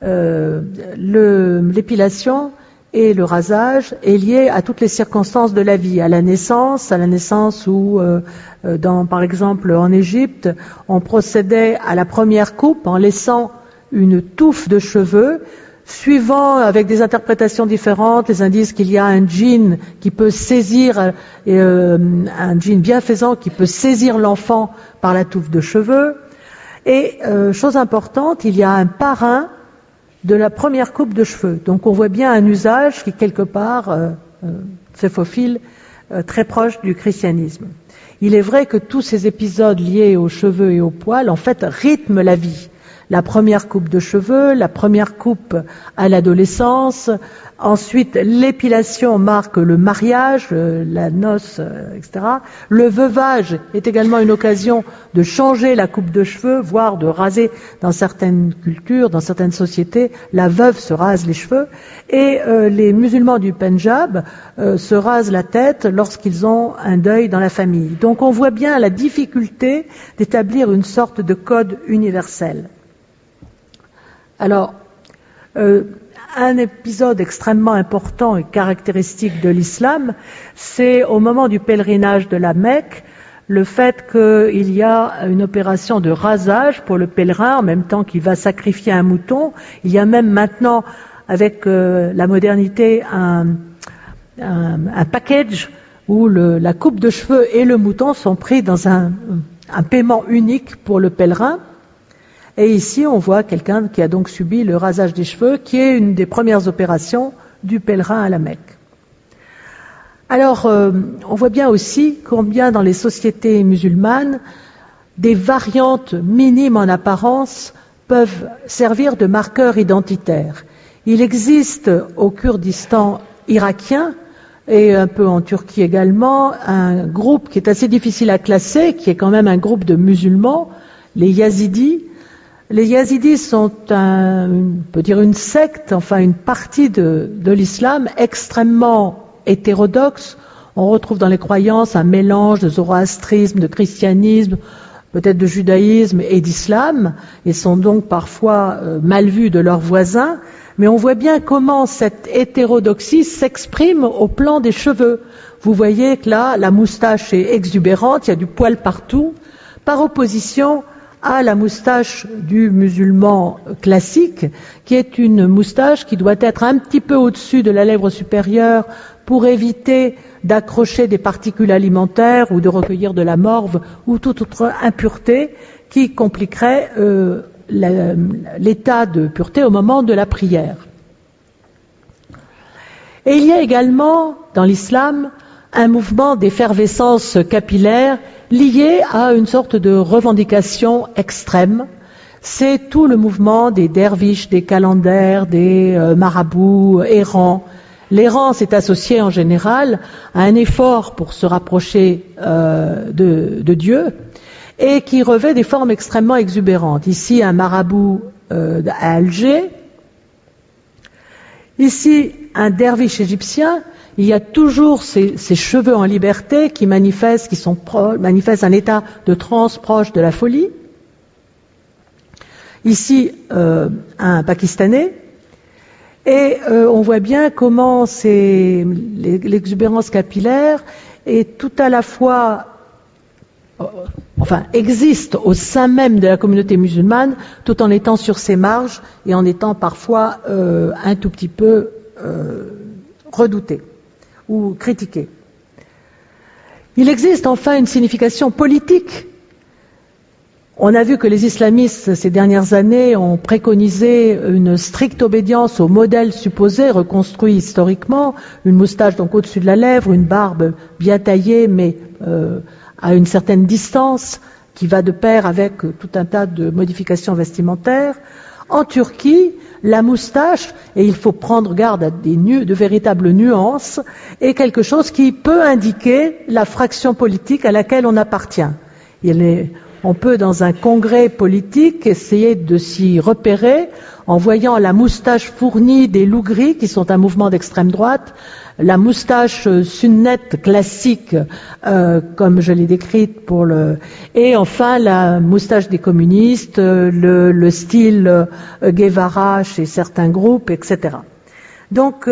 l'épilation et le rasage est lié à toutes les circonstances de la vie, à la naissance où, par exemple en Égypte, on procédait à la première coupe en laissant une touffe de cheveux, suivant avec des interprétations différentes, les indices qu'il y a un djinn qui peut saisir, un djinn bienfaisant qui peut saisir l'enfant par la touffe de cheveux. Et chose importante, il y a un parrain de la première coupe de cheveux. Donc on voit bien un usage qui quelque part se faufile très proche du christianisme. Il est vrai que tous ces épisodes liés aux cheveux et aux poils en fait rythment la vie. La première coupe de cheveux, la première coupe à l'adolescence, ensuite l'épilation marque le mariage, la noce, etc. Le veuvage est également une occasion de changer la coupe de cheveux, voire de raser dans certaines cultures, dans certaines sociétés, la veuve se rase les cheveux, et les musulmans du Pendjab se rasent la tête lorsqu'ils ont un deuil dans la famille. Donc on voit bien la difficulté d'établir une sorte de code universel. Alors, un épisode extrêmement important et caractéristique de l'islam, c'est au moment du pèlerinage de la Mecque, le fait qu'il y a une opération de rasage pour le pèlerin en même temps qu'il va sacrifier un mouton. Il y a même maintenant, avec la modernité, un package où la coupe de cheveux et le mouton sont pris dans un paiement unique pour le pèlerin. Et ici, on voit quelqu'un qui a donc subi le rasage des cheveux, qui est une des premières opérations du pèlerin à la Mecque. Alors, on voit bien aussi combien dans les sociétés musulmanes, des variantes minimes en apparence peuvent servir de marqueurs identitaires. Il existe au Kurdistan irakien, et un peu en Turquie également, un groupe qui est assez difficile à classer, qui est quand même un groupe de musulmans, les Yazidis. Les Yazidis sont on peut dire une secte, enfin une partie de l'islam extrêmement hétérodoxe. On retrouve dans les croyances un mélange de zoroastrisme, de christianisme, peut-être de judaïsme et d'islam, et sont donc parfois mal vus de leurs voisins. Mais on voit bien comment cette hétérodoxie s'exprime au plan des cheveux. Vous voyez que là, la moustache est exubérante, il y a du poil partout, par opposition à la moustache du musulman classique, qui est une moustache qui doit être un petit peu au-dessus de la lèvre supérieure pour éviter d'accrocher des particules alimentaires ou de recueillir de la morve ou toute autre impureté qui compliquerait l'état de pureté au moment de la prière. Et il y a également dans l'islam un mouvement d'effervescence capillaire lié à une sorte de revendication extrême. C'est tout le mouvement des derviches, des calenders, des marabouts errants. L'errance est associée en général à un effort pour se rapprocher de Dieu et qui revêt des formes extrêmement exubérantes. Ici, un marabout à Alger. Ici, un derviche égyptien. Il y a toujours ces cheveux en liberté qui manifestent un état de transe proche de la folie. Ici, un Pakistanais. Et on voit bien comment l'exubérance capillaire est tout à la fois, existe au sein même de la communauté musulmane, tout en étant sur ses marges et en étant parfois un tout petit peu redouté ou critiqué. Il existe enfin une signification politique. On a vu que les islamistes, ces dernières années, ont préconisé une stricte obédience au modèle supposé, reconstruit historiquement, une moustache donc au-dessus de la lèvre, une barbe bien taillée mais à une certaine distance, qui va de pair avec tout un tas de modifications vestimentaires. En Turquie, la moustache, et il faut prendre garde à de véritables nuances, est quelque chose qui peut indiquer la fraction politique à laquelle on appartient. On peut, dans un congrès politique, essayer de s'y repérer en voyant la moustache fournie des loups gris, qui sont un mouvement d'extrême droite, la moustache sunnette classique, comme je l'ai décrite et enfin la moustache des communistes, le style Guevara chez certains groupes, etc. Donc,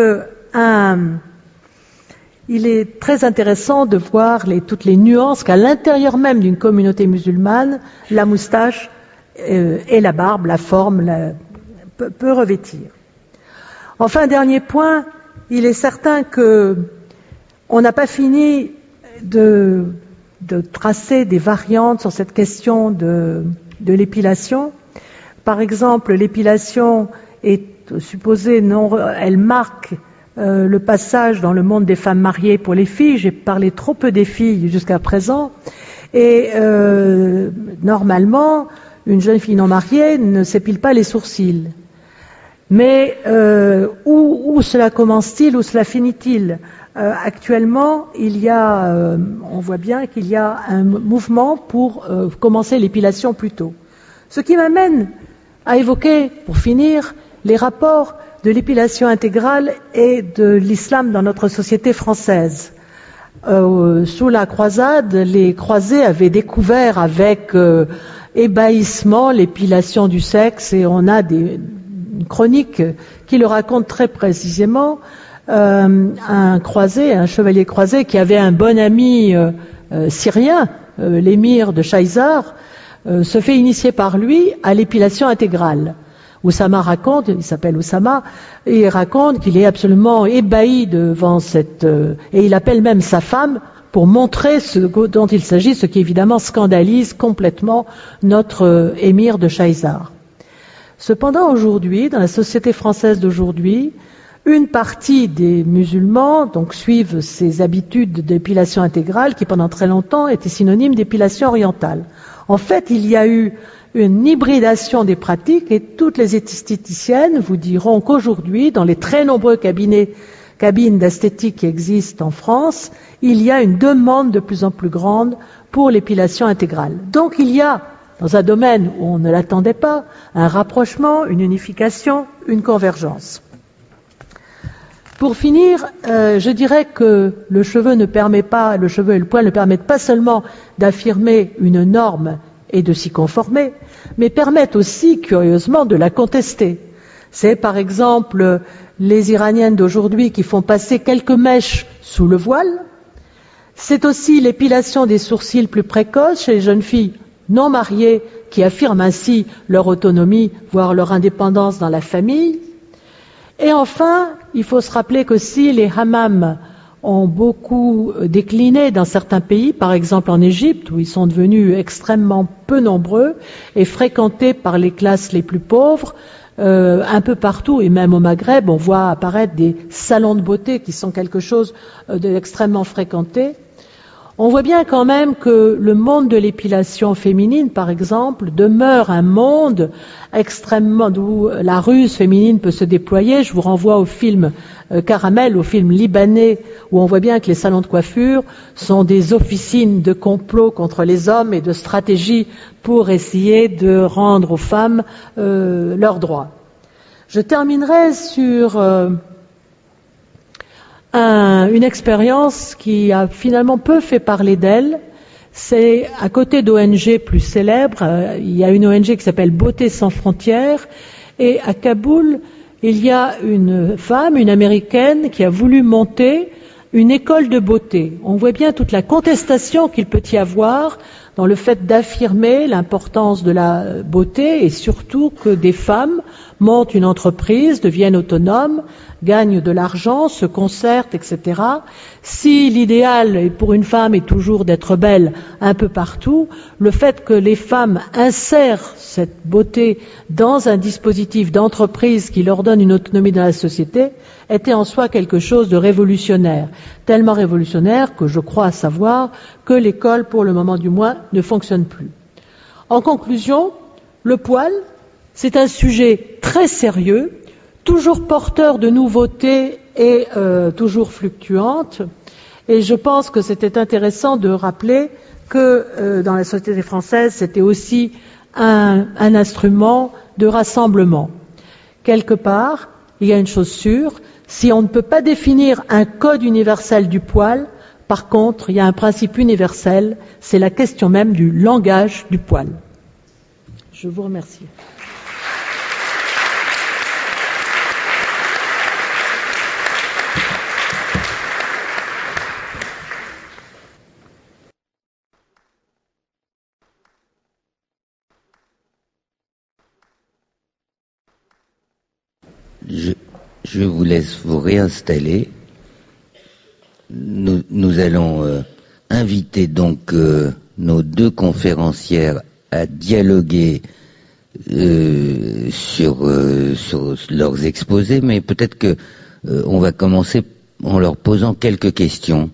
il est très intéressant de voir toutes les nuances qu'à l'intérieur même d'une communauté musulmane, la moustache et la barbe, la forme, peut revêtir. Enfin, dernier point, il est certain que on n'a pas fini de tracer des variantes sur cette question de l'épilation. Par exemple, l'épilation est supposée, elle marque le passage dans le monde des femmes mariées pour les filles. J'ai parlé trop peu des filles jusqu'à présent. Et normalement, une jeune fille non mariée ne s'épile pas les sourcils. Mais où cela commence-t-il, où cela finit-il? Actuellement, on voit bien qu'il y a un mouvement pour commencer l'épilation plus tôt. Ce qui m'amène à évoquer, pour finir, les rapports de l'épilation intégrale et de l'islam dans notre société française. Sous la croisade, les croisés avaient découvert avec ébahissement l'épilation du sexe et on a une chronique qui le raconte très précisément. Un chevalier croisé qui avait un bon ami syrien, l'émir de Chaïzar, se fait initier par lui à l'épilation intégrale. Oussama raconte, il s'appelle Oussama, et il raconte qu'il est absolument ébahi devant cette... et il appelle même sa femme pour montrer ce dont il s'agit, ce qui évidemment scandalise complètement notre émir de Chaïzar. Cependant, aujourd'hui, dans la société française d'aujourd'hui, une partie des musulmans donc suivent ces habitudes d'épilation intégrale qui pendant très longtemps étaient synonymes d'épilation orientale. En fait, il y a eu une hybridation des pratiques et toutes les esthéticiennes vous diront qu'aujourd'hui, dans les très nombreux cabines d'esthétique qui existent en France, il y a une demande de plus en plus grande pour l'épilation intégrale. Donc il y a, dans un domaine où on ne l'attendait pas, un rapprochement, une unification, une convergence. Pour finir, je dirais que le cheveu et le poil ne permettent pas seulement d'affirmer une norme et de s'y conformer, mais permettent aussi, curieusement, de la contester. C'est par exemple les Iraniennes d'aujourd'hui qui font passer quelques mèches sous le voile. C'est aussi l'épilation des sourcils plus précoce chez les jeunes filles non mariées qui affirment ainsi leur autonomie, voire leur indépendance dans la famille. Et enfin, il faut se rappeler qu'aussi les hammams ont beaucoup décliné dans certains pays, par exemple en Égypte, où ils sont devenus extrêmement peu nombreux et fréquentés par les classes les plus pauvres. Un peu partout, et même au Maghreb, on voit apparaître des salons de beauté qui sont quelque chose d'extrêmement fréquenté. On voit bien quand même que le monde de l'épilation féminine, par exemple, demeure un monde extrêmement où la ruse féminine peut se déployer. Je vous renvoie au film Caramel, au film libanais, où on voit bien que les salons de coiffure sont des officines de complot contre les hommes et de stratégie pour essayer de rendre aux femmes leurs droits. Je terminerai sur une expérience qui a finalement peu fait parler d'elle. C'est à côté d'ONG plus célèbres, il y a une ONG qui s'appelle Beauté sans frontières, et à Kaboul, il y a une femme, une américaine, qui a voulu monter une école de beauté. On voit bien toute la contestation qu'il peut y avoir dans le fait d'affirmer l'importance de la beauté et surtout que des femmes montent une entreprise, deviennent autonomes, gagnent de l'argent, se concertent, etc. Si l'idéal pour une femme est toujours d'être belle un peu partout, le fait que les femmes insèrent cette beauté dans un dispositif d'entreprise qui leur donne une autonomie dans la société était en soi quelque chose de révolutionnaire. Tellement révolutionnaire que je crois savoir que l'école, pour le moment du moins, ne fonctionne plus. En conclusion, le poil, c'est un sujet très sérieux, toujours porteur de nouveautés et toujours fluctuantes. Et je pense que c'était intéressant de rappeler que dans la société française, c'était aussi un instrument de rassemblement. Quelque part, il y a une chose sûre, si on ne peut pas définir un code universel du poil, par contre, il y a un principe universel, c'est la question même du langage du poil. Je vous remercie. Je vous laisse vous réinstaller. Nous allons inviter donc nos deux conférencières à dialoguer sur leurs exposés, mais peut-être que on va commencer en leur posant quelques questions.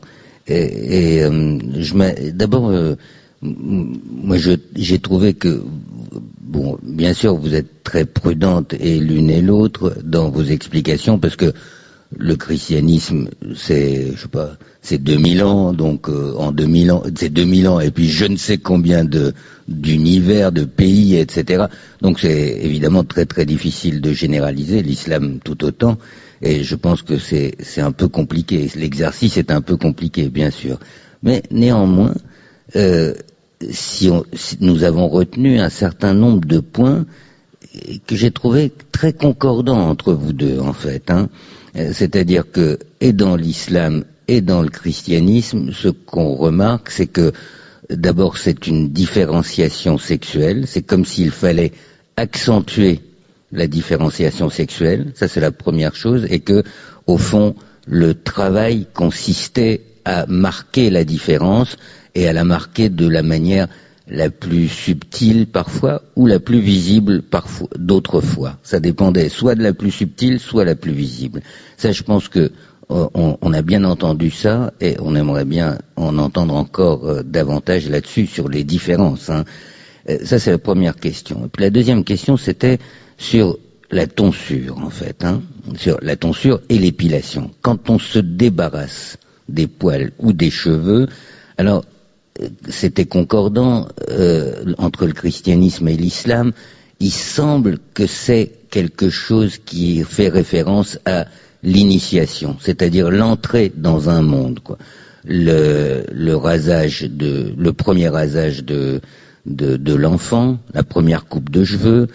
D'abord, moi j'ai trouvé que, bon, bien sûr vous êtes très prudente et l'une et l'autre dans vos explications, parce que le christianisme, c'est, je sais pas, c'est 2000 ans, donc en 2000 ans, c'est 2000 ans, et puis je ne sais combien d'univers, de pays, etc. Donc c'est évidemment très très difficile de généraliser, l'islam tout autant, et je pense que c'est un peu compliqué. L'exercice est un peu compliqué, bien sûr. Mais néanmoins, si nous avons retenu un certain nombre de points que j'ai trouvé très concordant entre vous deux, en fait. C'est-à-dire que, et dans l'islam et dans le christianisme, ce qu'on remarque, c'est que d'abord c'est une différenciation sexuelle, c'est comme s'il fallait accentuer la différenciation sexuelle, ça c'est la première chose, et que, au fond, le travail consistait à marquer la différence et à la marquer de la manière la plus subtile parfois ou la plus visible parfois, d'autres fois. Ça dépendait soit de la plus subtile, soit la plus visible. Ça, je pense que on a bien entendu ça et on aimerait bien en entendre encore davantage là-dessus sur les différences. Ça, c'est la première question. Et puis la deuxième question, c'était sur la tonsure, en fait, sur la tonsure et l'épilation. Quand on se débarrasse des poils ou des cheveux, alors c'était concordant entre le christianisme et l'islam. Il semble que c'est quelque chose qui fait référence à l'initiation, c'est-à-dire l'entrée dans un monde, quoi. Le premier rasage de l'enfant, la première coupe de cheveux,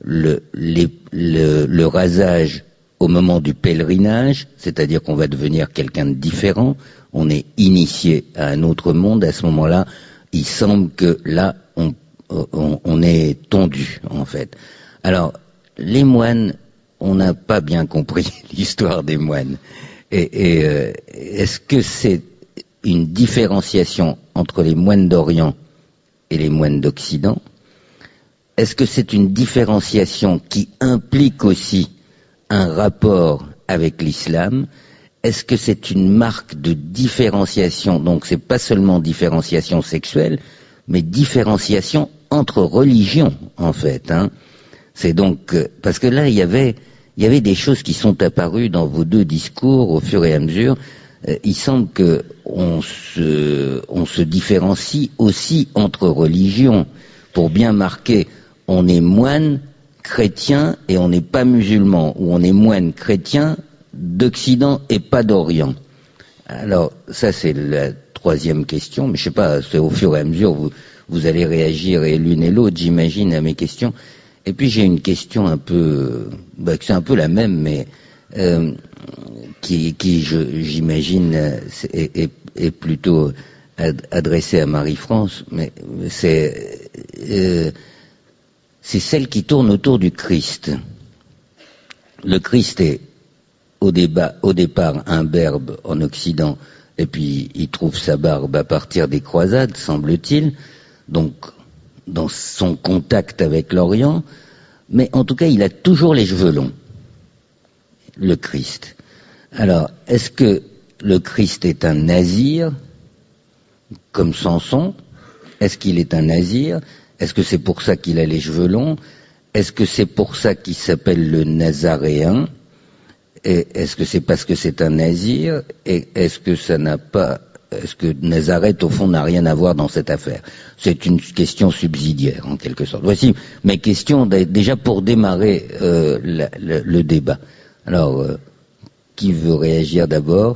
le rasage au moment du pèlerinage, c'est-à-dire qu'on va devenir quelqu'un de différent, on est initié à un autre monde. À ce moment-là, il semble que là, on est tondu, en fait. Alors, les moines, on n'a pas bien compris l'histoire des moines. Est-ce que c'est une différenciation entre les moines d'Orient et les moines d'Occident? Est-ce que c'est une différenciation qui implique aussi un rapport avec l'islam? Est-ce que c'est une marque de différenciation? Donc c'est pas seulement différenciation sexuelle, mais différenciation entre religions, en fait. C'est donc parce que là il y avait des choses qui sont apparues dans vos deux discours au fur et à mesure. Il semble que on se différencie aussi entre religions pour bien marquer. On est moine chrétien et on n'est pas musulman, ou on est moine chrétien d'Occident et pas d'Orient. Alors ça c'est la troisième question, mais je sais pas, c'est au fur et à mesure vous allez réagir et l'une et l'autre, j'imagine, à mes questions. Et puis j'ai une question un peu, c'est un peu la même, mais qui j'imagine est plutôt adressée à Marie-France, mais c'est celle qui tourne autour du Christ. Le Christ est au départ un berbe en Occident, et puis il trouve sa barbe à partir des croisades, semble-t-il, donc dans son contact avec l'Orient, mais en tout cas il a toujours les cheveux longs, le Christ. Alors, est-ce que le Christ est un nazir, comme Samson? Est-ce qu'il est un nazir? Est-ce que c'est pour ça qu'il a les cheveux longs? Est-ce que c'est pour ça qu'il s'appelle le Nazaréen? Et est-ce que c'est parce que c'est un nazir? Et est-ce que Nazareth, au fond, n'a rien à voir dans cette affaire? C'est une question subsidiaire, en quelque sorte. Voici mes questions, déjà pour démarrer le débat. Alors, qui veut réagir d'abord?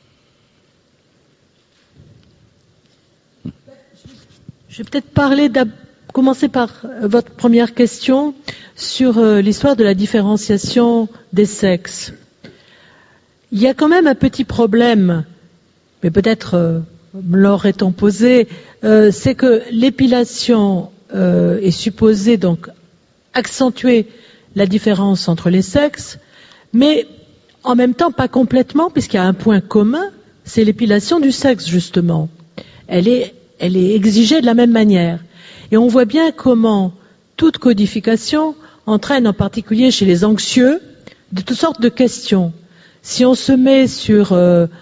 Je vais peut-être commencer par votre première question sur l'histoire de la différenciation des sexes. Il y a quand même un petit problème, mais peut-être me l'aurait-on posé, c'est que l'épilation est supposée donc accentuer la différence entre les sexes, mais en même temps pas complètement, puisqu'il y a un point commun, c'est l'épilation du sexe justement. Elle est exigée de la même manière. Et on voit bien comment toute codification entraîne en particulier chez les anxieux de toutes sortes de questions. Si on se met sur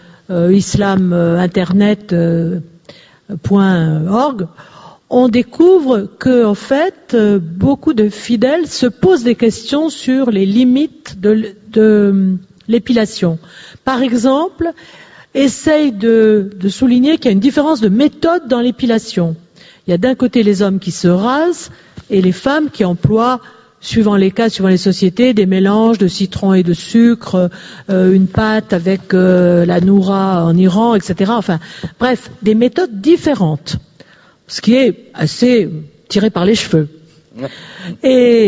islaminternet.org, on découvre que, en fait, beaucoup de fidèles se posent des questions sur les limites de l'épilation. Par exemple, essaye de souligner qu'il y a une différence de méthode dans l'épilation. Il y a d'un côté les hommes qui se rasent et les femmes qui emploient, suivant les cas, suivant les sociétés, des mélanges de citron et de sucre, une pâte avec la noura en Iran, etc. Enfin, bref, des méthodes différentes, ce qui est assez tiré par les cheveux. Et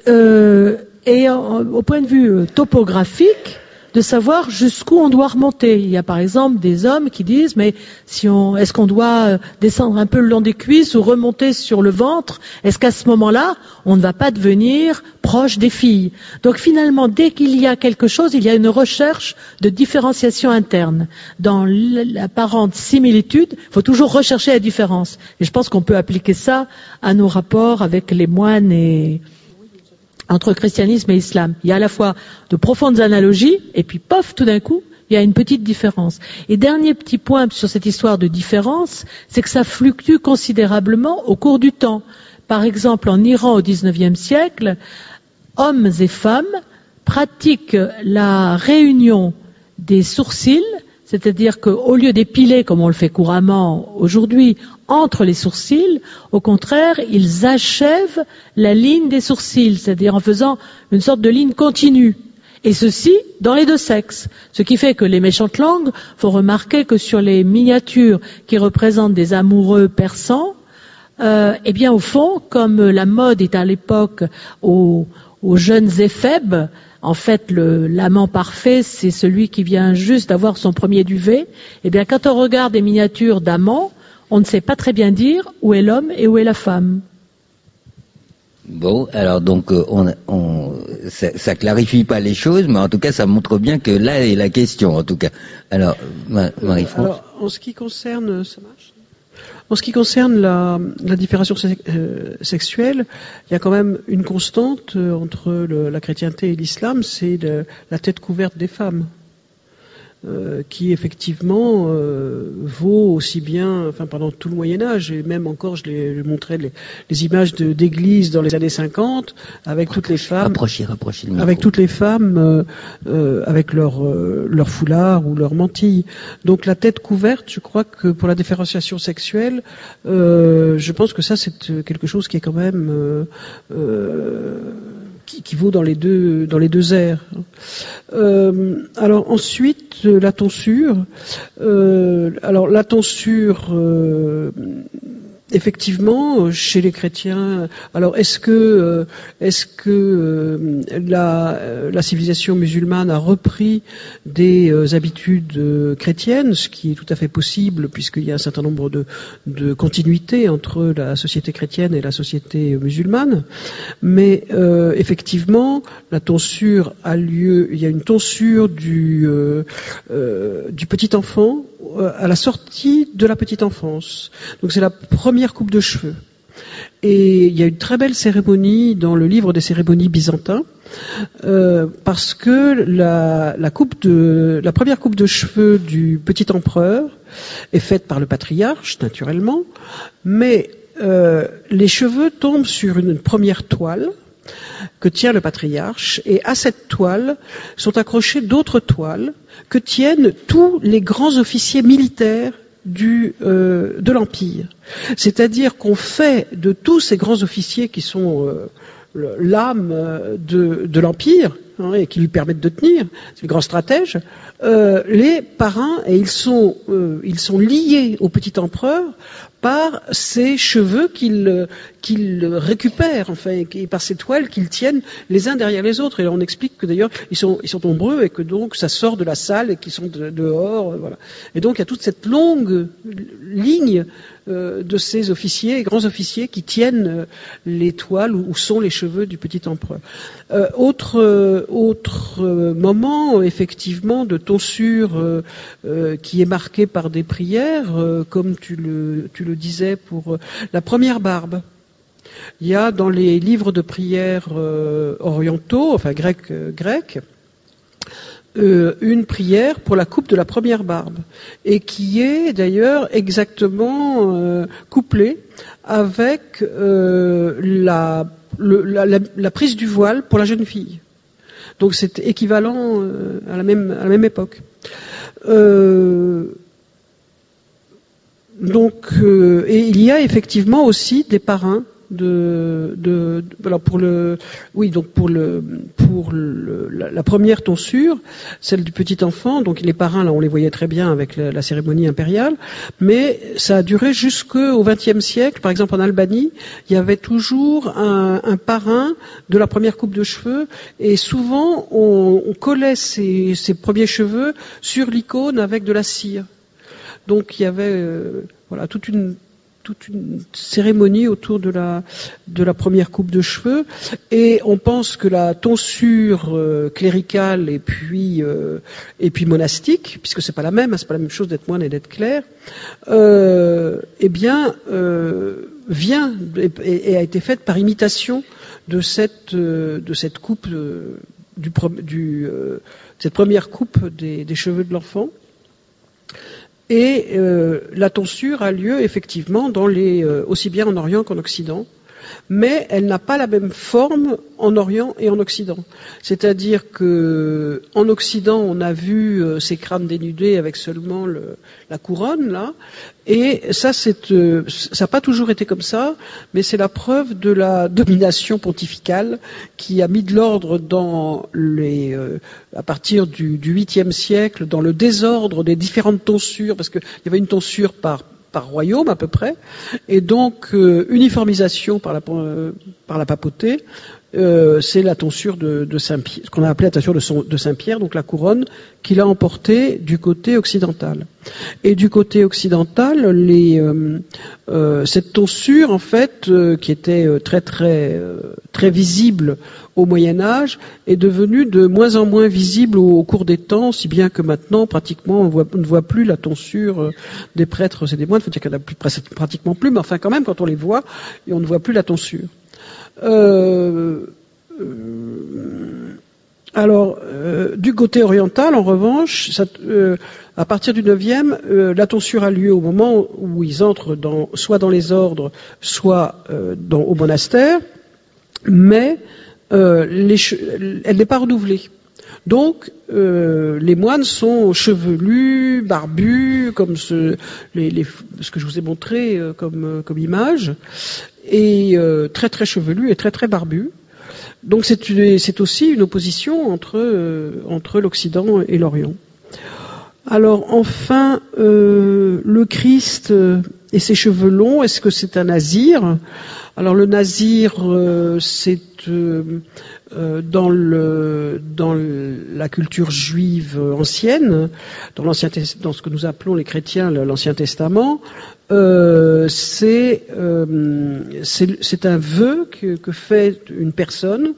et au point de vue topographique, de savoir jusqu'où on doit remonter. Il y a par exemple des hommes qui disent mais est-ce qu'on doit descendre un peu le long des cuisses ou remonter sur le ventre? Est-ce qu'à ce moment-là, on ne va pas devenir proche des filles? Donc finalement, dès qu'il y a quelque chose, il y a une recherche de différenciation interne. Dans l'apparente similitude, il faut toujours rechercher la différence. Et je pense qu'on peut appliquer ça à nos rapports avec les moines et entre christianisme et islam. Il y a à la fois de profondes analogies, et puis pof, tout d'un coup, il y a une petite différence. Et dernier petit point sur cette histoire de différence, c'est que ça fluctue considérablement au cours du temps. Par exemple, en Iran au XIXe siècle, hommes et femmes pratiquent la réunion des sourcils, c'est-à-dire qu'au lieu d'épiler, comme on le fait couramment aujourd'hui, entre les sourcils, au contraire, ils achèvent la ligne des sourcils, c'est-à-dire en faisant une sorte de ligne continue. Et ceci dans les deux sexes. Ce qui fait que les méchantes langues font remarquer que sur les miniatures qui représentent des amoureux persans, eh bien au fond, comme la mode est à l'époque aux jeunes éphèbes, en fait, l'amant parfait, c'est celui qui vient juste d'avoir son premier duvet. Eh bien, quand on regarde des miniatures d'amants, on ne sait pas très bien dire où est l'homme et où est la femme. Bon, alors donc, ça clarifie pas les choses, mais en tout cas, ça montre bien que là est la question, en tout cas. Alors, Marie-France. Alors, en ce qui concerne, ça marche ? En ce qui concerne la différenciation sexuelle, il y a quand même une constante entre la chrétienté et l'islam, c'est la tête couverte des femmes, qui effectivement vaut aussi bien, enfin pendant tout le Moyen-Âge, et même encore, je montrais les images d'églises dans les années 50, avec toutes les femmes, rapprochez le micro. Avec toutes les femmes, avec leur foulard ou leur mantille. Donc la tête couverte, je crois que pour la différenciation sexuelle, je pense que ça c'est quelque chose qui est quand même qui vaut dans les deux airs. Alors ensuite la tonsure. Alors la tonsure, effectivement, chez les chrétiens. Alors est-ce que la civilisation musulmane a repris des habitudes chrétiennes, ce qui est tout à fait possible puisqu'il y a un certain nombre de continuités entre la société chrétienne et la société musulmane. Mais effectivement, la tonsure a lieu. Il y a une tonsure du petit enfant à la sortie de la petite enfance. Donc c'est la première coupe de cheveux. Et il y a une très belle cérémonie dans le livre des cérémonies byzantins, parce que la première coupe de cheveux du petit empereur est faite par le patriarche, naturellement, mais les cheveux tombent sur une première toile que tient le patriarche, et à cette toile sont accrochées d'autres toiles que tiennent tous les grands officiers militaires de l'Empire. C'est-à-dire qu'on fait de tous ces grands officiers qui sont l'âme de l'Empire, hein, et qui lui permettent de tenir, c'est le grand stratège, les parrains, et ils sont liés au petit empereur par ces cheveux qu'ils récupèrent, enfin, et par ces toiles qu'ils tiennent les uns derrière les autres. Et on explique que d'ailleurs ils sont nombreux et que donc ça sort de la salle et qu'ils sont dehors, voilà. Et donc il y a toute cette longue ligne de ces officiers, grands officiers, qui tiennent les toiles où sont les cheveux du petit empereur. Autre moment, effectivement, de tonsure qui est marqué par des prières, comme tu le disais pour la première barbe. Il y a dans les livres de prières orientaux, enfin grecs, une prière pour la coupe de la première barbe, et qui est d'ailleurs exactement couplée avec la prise du voile pour la jeune fille. Donc c'est équivalent à la même époque. Donc, et il y a effectivement aussi des parrains alors pour la première tonsure, celle du petit enfant, donc les parrains là on les voyait très bien avec la cérémonie impériale, mais ça a duré jusqu'au XXe siècle. Par exemple en Albanie, il y avait toujours un parrain de la première coupe de cheveux, et souvent on collait ces premiers cheveux sur l'icône avec de la cire. Donc il y avait toute une cérémonie autour de la première coupe de cheveux, et on pense que la tonsure cléricale et puis monastique, puisque c'est pas la même chose d'être moine et d'être clerc, vient et a été faite par imitation de cette coupe cette première coupe des cheveux de l'enfant. Et la tonsure a lieu effectivement aussi bien en Orient qu'en Occident, mais elle n'a pas la même forme en Orient et en Occident. C'est-à-dire que en Occident, on a vu ces crânes dénudés avec seulement la couronne là, et ça n'a pas toujours été comme ça, mais c'est la preuve de la domination pontificale qui a mis de l'ordre à partir du 8e siècle, dans le désordre des différentes tonsures, parce qu'il y avait une tonsure par royaume à peu près, et donc uniformisation par la papauté. C'est la tonsure de Saint-Pierre, ce qu'on a appelé la tonsure de Saint-Pierre, donc la couronne qu'il a emportée du côté occidental. Et du côté occidental, cette tonsure, en fait, qui était très très très visible au Moyen Âge, est devenue de moins en moins visible au cours des temps, si bien que maintenant, pratiquement, on ne voit plus la tonsure des prêtres et des moines. Il faut dire qu'il n'y en a pratiquement plus, mais enfin quand même, quand on les voit, on ne voit plus la tonsure. Du côté oriental, en revanche, à partir du 9e, la tonsure a lieu au moment où ils entrent soit dans les ordres, soit au monastère, mais elle n'est pas renouvelée. Donc, les moines sont chevelus, barbus, comme ce que je vous ai montré comme image, et très très chevelus et très très barbus. Donc c'est aussi une opposition entre l'Occident et l'Orient. Alors enfin, le Christ et ses cheveux longs, est-ce que c'est un nazir ? Alors le nazir, c'est dans la culture juive ancienne, dans ce que nous appelons les chrétiens l'Ancien Testament, c'est un vœu que fait une personne,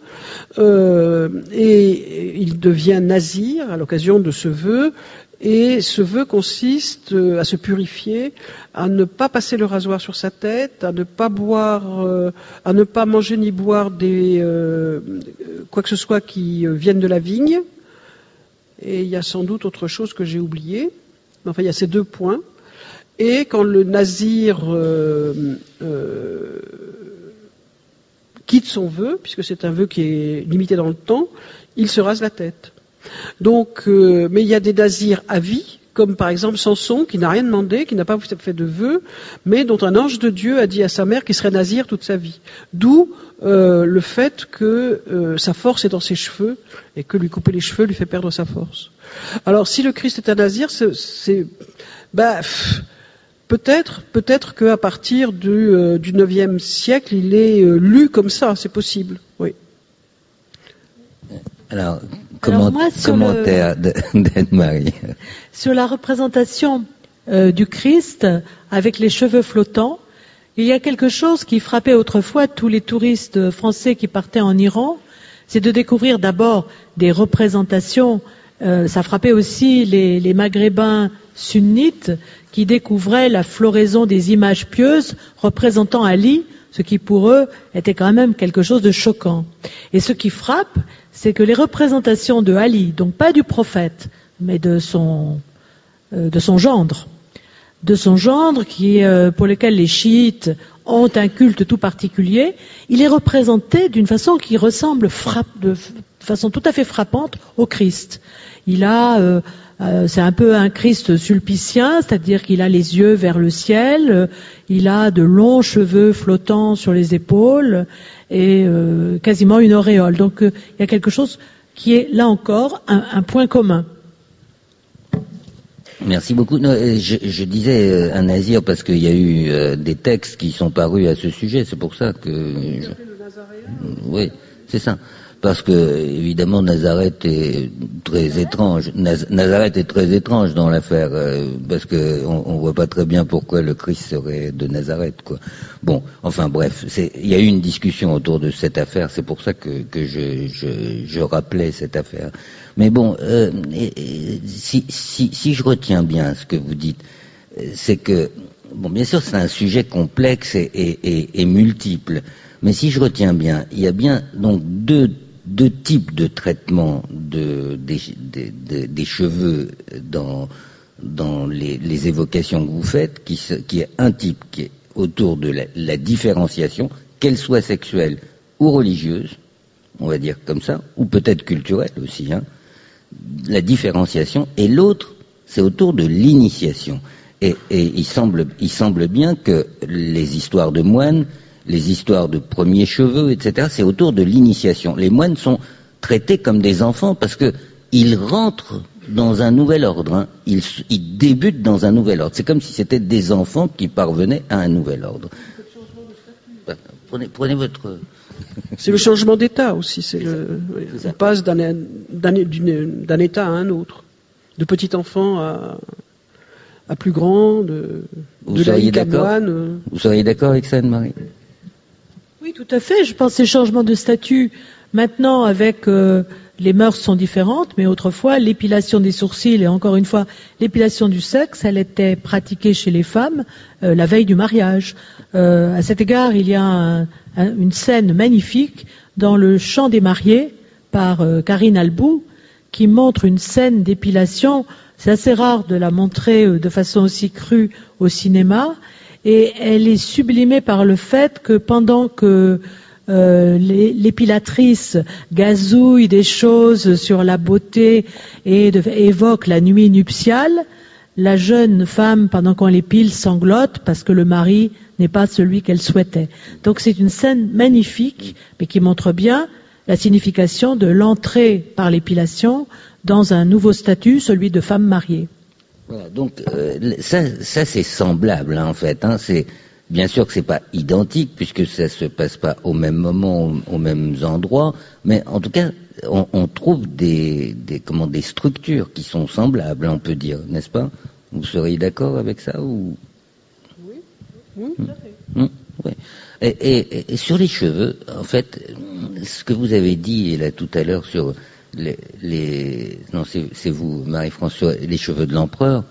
et il devient nazir à l'occasion de ce vœu. Et ce vœu consiste à se purifier, à ne pas passer le rasoir sur sa tête, à ne pas manger ni boire quoi que ce soit qui vienne de la vigne. Et il y a sans doute autre chose que j'ai oublié. Enfin, il y a ces 2 points. Et quand le nazir quitte son vœu, puisque c'est un vœu qui est limité dans le temps, il se rase la tête. Donc, mais il y a des nazirs à vie, comme par exemple Samson, qui n'a rien demandé, qui n'a pas fait de vœu, mais dont un ange de Dieu a dit à sa mère qu'il serait nazir toute sa vie. D'où le fait que sa force est dans ses cheveux, et que lui couper les cheveux lui fait perdre sa force. Alors, si le Christ est un nazir, peut-être qu'à partir du 9e siècle, il est lu comme ça, c'est possible, oui. Alors, commentaire d'Anne-Marie. Sur la représentation du Christ avec les cheveux flottants, il y a quelque chose qui frappait autrefois tous les touristes français qui partaient en Iran, c'est de découvrir d'abord des représentations. Ça frappait aussi les Maghrébins sunnites qui découvraient la floraison des images pieuses représentant Ali, ce qui pour eux était quand même quelque chose de choquant. Et ce qui frappe, c'est que les représentations de Ali, donc pas du prophète, mais de son gendre, de son gendre, pour lequel les chiites ont un culte tout particulier, il est représenté d'une façon qui ressemble de façon tout à fait frappante au Christ. C'est un peu un Christ sulpicien, c'est-à-dire qu'il a les yeux vers le ciel, il a de longs cheveux flottants sur les épaules et quasiment une auréole. Donc il y a quelque chose qui est là encore un point commun. Merci beaucoup. Non, je disais un nazir parce qu'il y a eu des textes qui sont parus à ce sujet, c'est pour ça que... Oui, c'est ça. Parce que, évidemment, Nazareth est très étrange. Nazareth est très étrange dans l'affaire, parce que on voit pas très bien pourquoi le Christ serait de Nazareth, quoi. Bon, enfin bref, il y a eu une discussion autour de cette affaire, c'est pour ça que je rappelais cette affaire. Mais bon, si je retiens bien ce que vous dites, c'est que, bon, bien sûr, c'est un sujet complexe et multiple. Mais si je retiens bien, il y a bien donc deux types de traitement des cheveux dans les évocations que vous faites, qui est un type qui est autour de la différenciation, qu'elle soit sexuelle ou religieuse, on va dire comme ça, ou peut-être culturelle aussi, hein, la différenciation, et l'autre, c'est autour de l'initiation. Et il semble bien que les histoires de moines, les histoires de premiers cheveux, etc., c'est autour de l'initiation. Les moines sont traités comme des enfants parce que ils rentrent dans un nouvel ordre, hein. Ils débutent dans un nouvel ordre. C'est comme si c'était des enfants qui parvenaient à un nouvel ordre. Prenez votre... C'est le changement d'état aussi. On passe d'un état à un autre. De petit enfant à plus grand, de laïc à moine. Vous seriez d'accord avec ça, Anne-Marie ? Oui, tout à fait. Je pense que ces changements de statut, maintenant, avec les mœurs sont différentes, mais autrefois, l'épilation des sourcils et encore une fois, l'épilation du sexe, elle était pratiquée chez les femmes la veille du mariage. À cet égard, il y a une scène magnifique dans le Chant des mariés par Karine Albou qui montre une scène d'épilation. C'est assez rare de la montrer de façon aussi crue au cinéma. Et elle est sublimée par le fait que pendant que l'épilatrice gazouille des choses sur la beauté et évoque la nuit nuptiale, la jeune femme, pendant qu'on l'épile, sanglote parce que le mari n'est pas celui qu'elle souhaitait. Donc c'est une scène magnifique, mais qui montre bien la signification de l'entrée par l'épilation dans un nouveau statut, celui de femme mariée. Voilà, donc ça c'est semblable, hein, en fait. Hein, c'est bien sûr que c'est pas identique puisque ça se passe pas au même moment, aux mêmes endroits, mais en tout cas on trouve des structures qui sont semblables, on peut dire, n'est-ce pas ? Vous seriez d'accord avec ça ou ? Oui, tout à fait. Oui. Et sur les cheveux, en fait, ce que vous avez dit là tout à l'heure sur non, c'est vous, Marie-Françoise, les cheveux de l'empereur.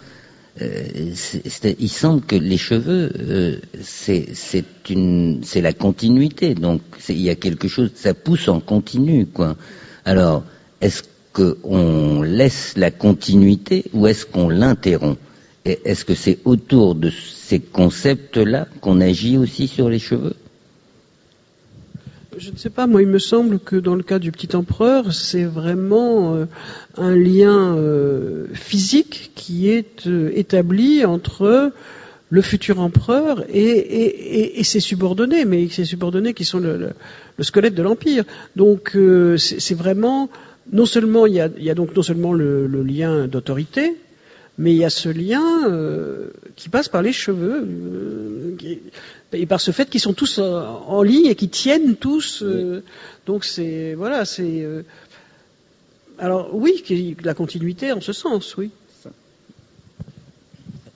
Il semble que les cheveux, c'est la continuité. Donc, il y a quelque chose, ça pousse en continu, quoi. Alors, est-ce qu'on laisse la continuité ou est-ce qu'on l'interrompt ? Et est-ce que c'est autour de ces concepts-là qu'on agit aussi sur les cheveux ? Je ne sais pas, moi il me semble que dans le cas du petit empereur, c'est vraiment un lien physique qui est établi entre le futur empereur et ses subordonnés, mais ses subordonnés qui sont le squelette de l'empire. Donc c'est vraiment, non seulement il y a donc non seulement le lien d'autorité, mais il y a ce lien qui passe par les cheveux, et par ce fait qu'ils sont tous en ligne et qui tiennent tous. Donc c'est voilà, c'est alors oui, la continuité en ce sens, oui. Anne-Marie ?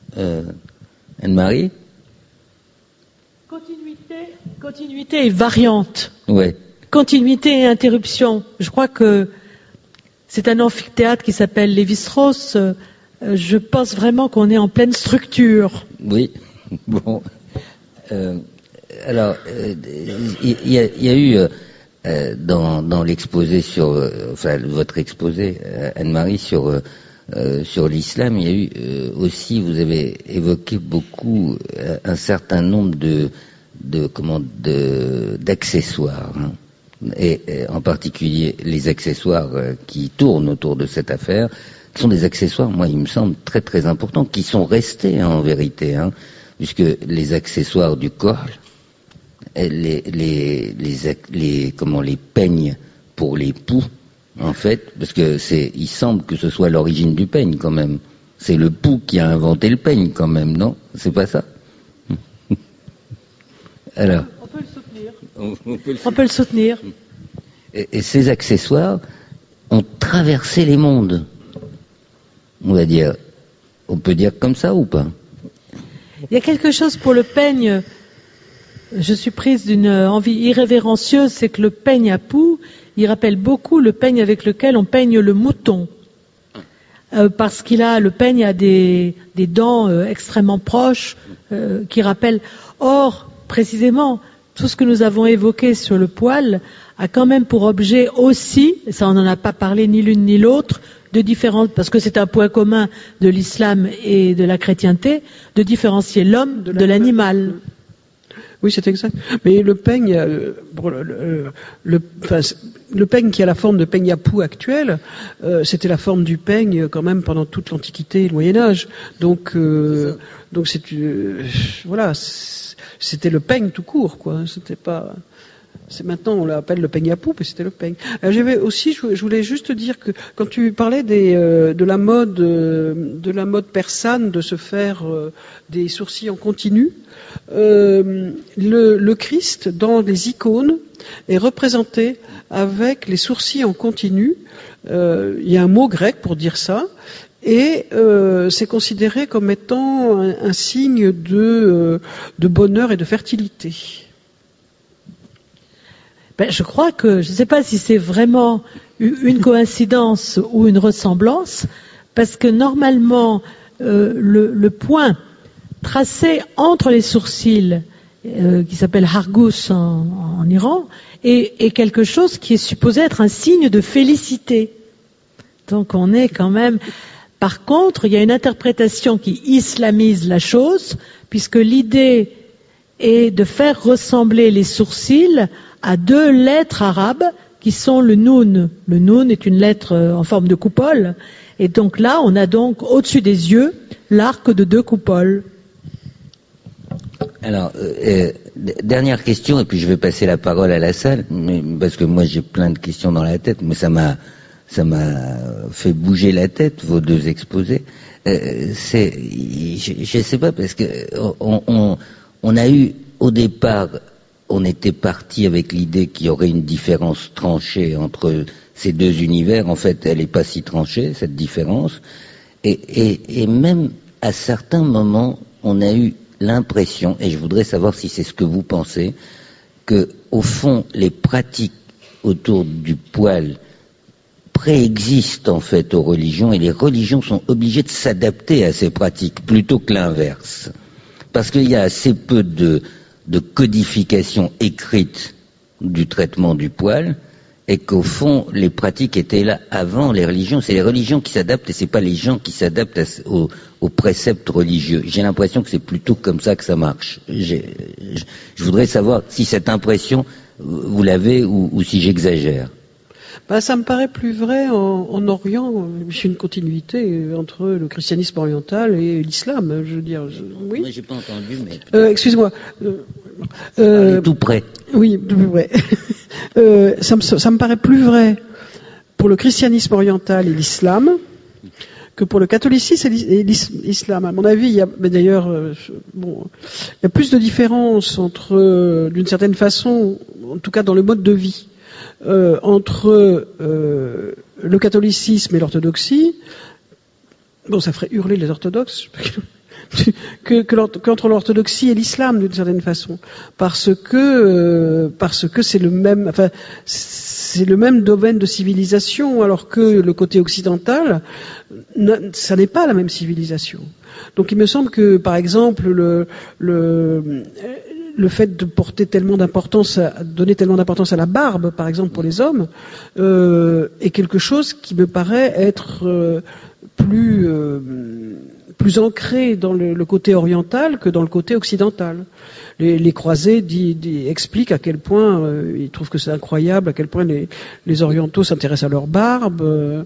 Continuité et variante. Ouais. Continuité et interruption. Je crois que c'est un amphithéâtre qui s'appelle Lévi-Strauss. Je pense vraiment qu'on est en pleine structure. Oui, bon. Alors, il y a eu dans l'exposé sur, enfin votre exposé, Anne-Marie, sur sur l'islam, il y a eu aussi, vous avez évoqué beaucoup un certain nombre d'accessoires, hein, et en particulier les accessoires qui tournent autour de cette affaire, sont des accessoires, moi, il me semble très très importants, qui sont restés hein, en vérité, hein, puisque les accessoires du corps, les peignes pour les poux, en fait, parce que il semble que ce soit l'origine du peigne quand même. C'est le pou qui a inventé le peigne quand même, non? C'est pas ça? Alors. On peut le soutenir. Et ces accessoires ont traversé les mondes. On va dire. On peut dire comme ça ou pas? Il y a quelque chose pour le peigne. Je suis prise d'une envie irrévérencieuse, c'est que le peigne à poux, il rappelle beaucoup le peigne avec lequel on peigne le mouton. Parce le peigne a des dents extrêmement proches qui rappellent. Or, précisément, tout ce que nous avons évoqué sur le poil a quand même pour objet aussi, et ça on n'en a pas parlé ni l'une ni l'autre, parce que c'est un point commun de l'islam et de la chrétienté, de différencier l'homme de l'animal. Oui, c'est exact. Mais le peigne, le peigne qui a la forme de peigne à poux actuel, c'était la forme du peigne quand même pendant toute l'Antiquité et le Moyen Âge. Donc c'était le peigne tout court, quoi. C'était pas. C'est maintenant on l'appelle le peigne à poux, mais c'était le peigne. Je voulais juste dire que quand tu parlais de la mode persane de se faire des sourcils en continu, le Christ dans les icônes est représenté avec les sourcils en continu. Il y a un mot grec pour dire ça. Et c'est considéré comme étant un signe de bonheur et de fertilité. Je crois que, je ne sais pas si c'est vraiment une coïncidence ou une ressemblance, parce que normalement, le point tracé entre les sourcils, qui s'appelle hargus en Iran, est quelque chose qui est supposé être un signe de félicité. Donc on est quand même... Par contre, il y a une interprétation qui islamise la chose, puisque l'idée est de faire ressembler les sourcils à deux lettres arabes qui sont le noun. Le noun est une lettre en forme de coupole, et donc là, on a donc au-dessus des yeux l'arc de deux coupoles. Alors, dernière question, et puis je vais passer la parole à la salle, parce que moi j'ai plein de questions dans la tête, mais ça m'a fait bouger la tête, vos deux exposés. Je sais pas, parce que on a eu, au départ, on était parti avec l'idée qu'il y aurait une différence tranchée entre ces deux univers. En fait, elle n'est pas si tranchée, cette différence. Et même à certains moments, on a eu l'impression, et je voudrais savoir si c'est ce que vous pensez, que, au fond, les pratiques autour du poil préexistent en fait aux religions, et les religions sont obligées de s'adapter à ces pratiques plutôt que l'inverse. Parce qu'il y a assez peu de codification écrite du traitement du poil, et qu'au fond, les pratiques étaient là avant les religions. C'est les religions qui s'adaptent, et c'est pas les gens qui s'adaptent aux préceptes religieux. J'ai l'impression que c'est plutôt comme ça que ça marche. Je voudrais savoir si cette impression, vous l'avez, ou si j'exagère. Ça me paraît plus vrai en Orient. C'est une continuité entre le christianisme oriental et l'islam. Je veux dire, oui. Moi, j'ai pas entendu, mais. Excuse-moi. Tout près. Oui, tout près. Ça me paraît plus vrai pour le christianisme oriental et l'islam que pour le catholicisme et l'islam. À mon avis, il y a plus de différences entre, d'une certaine façon, en tout cas dans le mode de vie, entre le catholicisme et l'orthodoxie. Bon, ça ferait hurler les orthodoxes. qu'entre l'orthodoxie et l'islam d'une certaine façon, parce que c'est le même domaine de civilisation, alors que le côté occidental, ça n'est pas la même civilisation. Donc il me semble que, par exemple, le fait de porter tellement d'importance, donner tellement d'importance à la barbe, par exemple pour les hommes, est quelque chose qui me paraît être plus ancré dans le côté oriental que dans le côté occidental. Les croisés expliquent à quel point ils trouvent que c'est incroyable, à quel point les orientaux s'intéressent à leur barbe.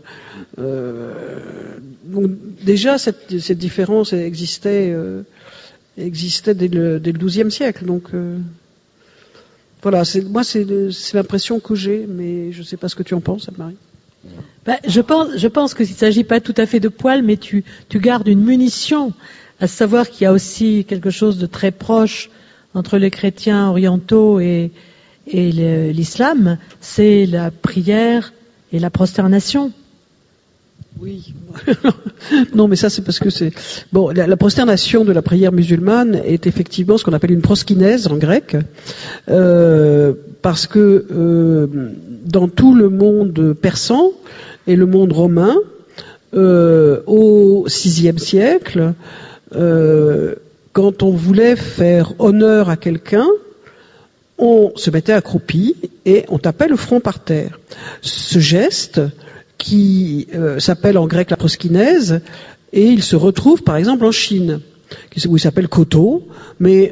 Donc déjà cette différence existait dès le XIIe siècle. Donc voilà, c'est l'impression que j'ai, mais je ne sais pas ce que tu en penses, Anne-Marie. Je pense qu'il ne s'agit pas tout à fait de poils, mais tu gardes une munition, à savoir qu'il y a aussi quelque chose de très proche entre les chrétiens orientaux et l'islam, c'est la prière et la prosternation. Oui. Non, mais ça c'est parce que la prosternation de la prière musulmane est effectivement ce qu'on appelle une proskinèse en grec, parce que dans tout le monde persan et le monde romain, au VIe siècle, quand on voulait faire honneur à quelqu'un, on se mettait accroupi et on tapait le front par terre. Ce geste qui s'appelle en grec la proskinèse, et il se retrouve par exemple en Chine, où il s'appelle koto, mais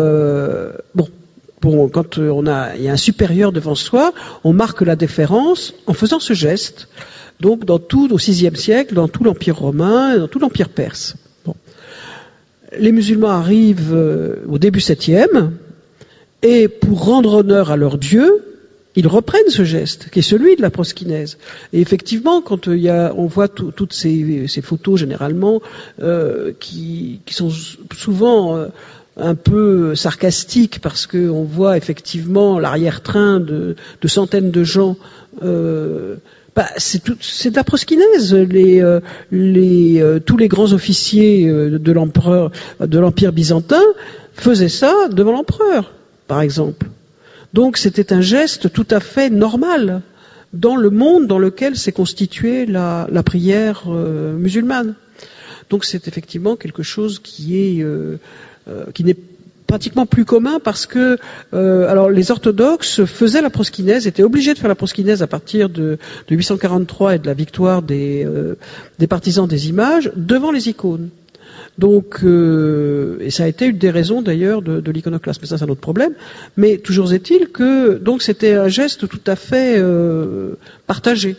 quand il y a un supérieur devant soi, on marque la déférence en faisant ce geste. Donc au VIe siècle, dans tout l'Empire romain, dans tout l'Empire perse. Bon. Les musulmans arrivent au début 7e, et pour rendre honneur à leur Dieu, ils reprennent ce geste, qui est celui de la proskinèse. Et effectivement, quand on voit toutes ces photos généralement, qui sont souvent un peu sarcastiques, parce qu'on voit effectivement l'arrière-train de centaines de gens. C'est de la proskinèse. Tous les grands officiers de l'Empire byzantin faisaient ça devant l'empereur, par exemple. Donc c'était un geste tout à fait normal dans le monde dans lequel s'est constituée la prière musulmane. Donc c'est effectivement quelque chose qui n'est pratiquement plus commun, parce que alors les orthodoxes faisaient la proskinèse, étaient obligés de faire la proskinèse à partir de 843 et de la victoire des partisans des images devant les icônes. Donc, et ça a été une des raisons d'ailleurs de l'iconoclasme, mais ça c'est un autre problème. Mais toujours est-il que donc c'était un geste tout à fait partagé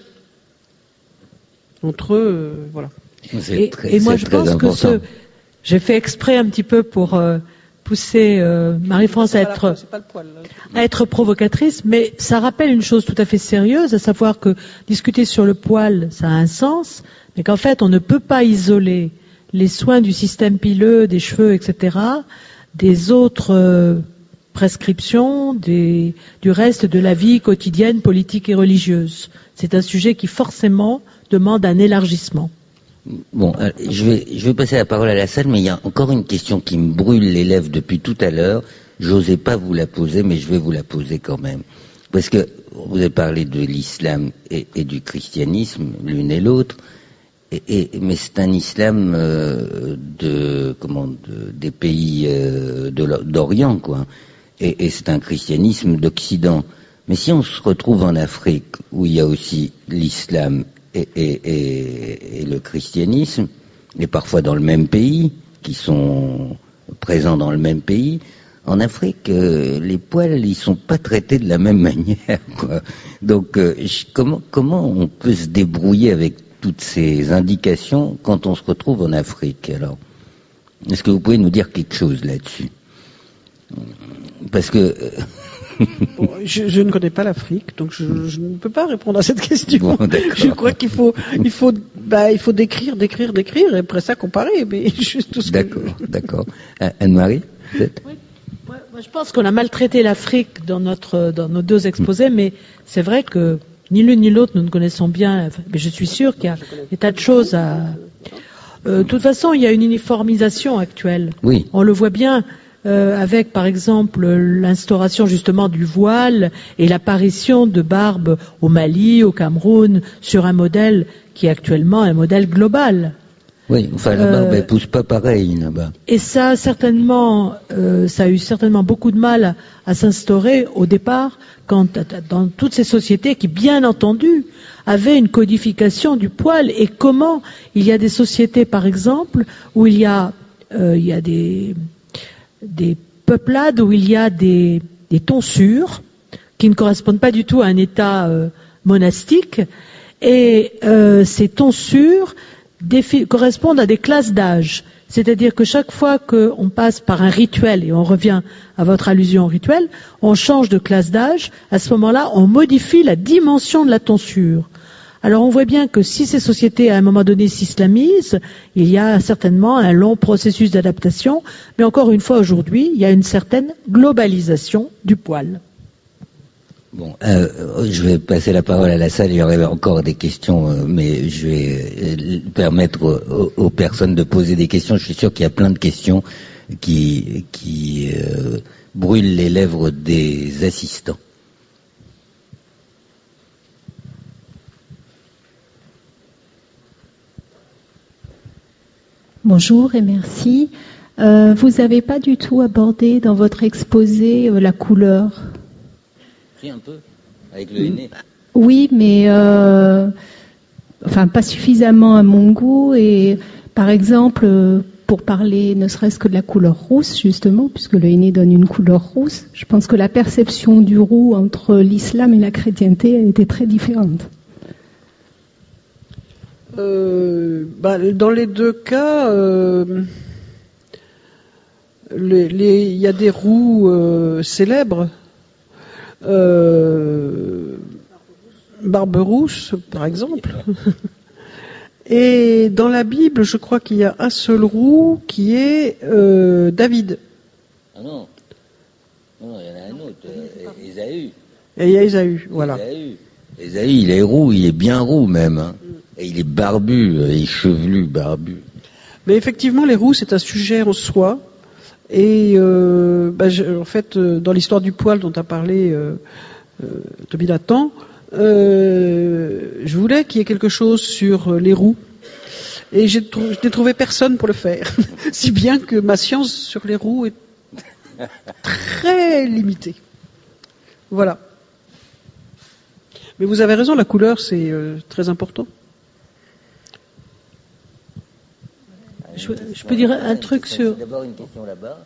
entre eux, voilà. Et moi je pense que j'ai fait exprès un petit peu pour pousser Marie-France à être provocatrice, mais ça rappelle une chose tout à fait sérieuse, à savoir que discuter sur le poil, ça a un sens, mais qu'en fait on ne peut pas isoler les soins du système pileux, des cheveux, etc., des autres prescriptions, du reste de la vie quotidienne, politique et religieuse. C'est un sujet qui forcément demande un élargissement. Bon, je vais passer la parole à la salle, mais il y a encore une question qui me brûle les lèvres depuis tout à l'heure. J'osais pas vous la poser, mais je vais vous la poser quand même. Parce que vous avez parlé de l'islam et du christianisme, l'une et l'autre. Mais c'est un islam des pays d'Orient, quoi. Et c'est un christianisme d'Occident. Mais si on se retrouve en Afrique, où il y a aussi l'islam et le christianisme, et parfois dans le même pays, qui sont présents dans le même pays, en Afrique, les poils, ils sont pas traités de la même manière, quoi. Donc, comment on peut se débrouiller avec toutes ces indications quand on se retrouve en Afrique? Alors, est-ce que vous pouvez nous dire quelque chose là-dessus? Parce que bon, je ne connais pas l'Afrique, donc je ne peux pas répondre à cette question. Bon, je crois qu'il faut décrire, et après ça comparer. Mais juste tout ce D'accord. Anne-Marie, peut-être? Oui. Moi, je pense qu'on a maltraité l'Afrique dans nos deux exposés, mais c'est vrai que ni l'une ni l'autre, nous ne connaissons bien, mais je suis sûre qu'il y a des tas de choses à... de toute façon, il y a une uniformisation actuelle. Oui. On le voit bien avec, par exemple, l'instauration justement du voile et l'apparition de barbes au Mali, au Cameroun, sur un modèle qui est actuellement un modèle global. Oui, enfin la barbe elle pousse pas pareil là-bas. Et ça a eu certainement beaucoup de mal à s'instaurer au départ, dans toutes ces sociétés qui, bien entendu, avaient une codification du poil. Et comment il y a des sociétés, par exemple, où il y a des peuplades où il y a des tonsures qui ne correspondent pas du tout à un état monastique, et ces tonsures correspondent à des classes d'âge. C'est-à-dire que chaque fois qu'on passe par un rituel, et on revient à votre allusion au rituel, on change de classe d'âge, à ce moment-là, on modifie la dimension de la tonsure. Alors on voit bien que si ces sociétés à un moment donné s'islamisent, il y a certainement un long processus d'adaptation, mais encore une fois aujourd'hui, il y a une certaine globalisation du poil. Bon, je vais passer la parole à la salle, il y aurait encore des questions, mais je vais permettre aux personnes de poser des questions. Je suis sûr qu'il y a plein de questions qui brûlent les lèvres des assistants. Bonjour et merci. Vous n'avez pas du tout abordé dans votre exposé la couleur. Si, un peu, avec le henné. Oui, mais pas suffisamment à mon goût. Et par exemple, pour parler ne serait-ce que de la couleur rousse, justement, puisque le henné donne une couleur rousse, je pense que la perception du roux entre l'islam et la chrétienté a été très différente. Dans les deux cas, il y a des roux célèbres. Barberousse, par exemple. Et dans la Bible, je crois qu'il y a un seul roux qui est David. Ah non. Non, il y en a un autre, Ésaü. Et il y a Ésaü, voilà. Ésaü, il est roux, il est bien roux même. Hein. Et il est barbu, il est chevelu, barbu. Mais effectivement, les roux, c'est un sujet en soi. Et en fait, dans l'histoire du poil dont a parlé Toby Latan, je voulais qu'il y ait quelque chose sur les roux. Et je n'ai trouvé personne pour le faire. Si bien que ma science sur les roux est très limitée. Voilà. Mais vous avez raison, la couleur, c'est très important. Je peux dire un truc sur... D'abord une question là-bas.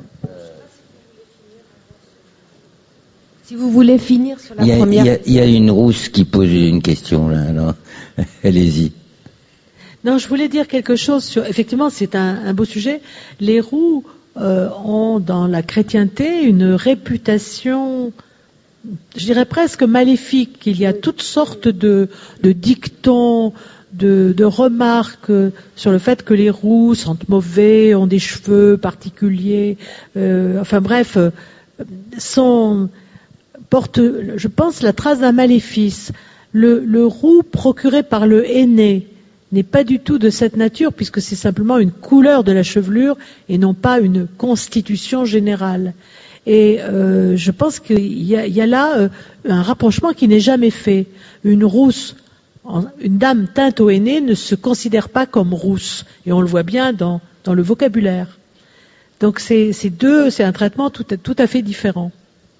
Si vous voulez finir sur la première... Il y a une rousse qui pose une question là, alors allez-y. Non, je voulais dire quelque chose sur... Effectivement, c'est un beau sujet. Les roux ont dans la chrétienté une réputation, je dirais presque maléfique. Il y a toutes sortes de dictons, de remarques sur le fait que les roux sentent mauvais, ont des cheveux particuliers, portent, je pense, la trace d'un maléfice. Le roux procuré par le henné n'est pas du tout de cette nature, puisque c'est simplement une couleur de la chevelure et non pas une constitution générale. Et je pense qu'il y a là un rapprochement qui n'est jamais fait. Une dame teinte au henné ne se considère pas comme rousse, et on le voit bien dans le vocabulaire. Donc c'est un traitement tout à fait différent.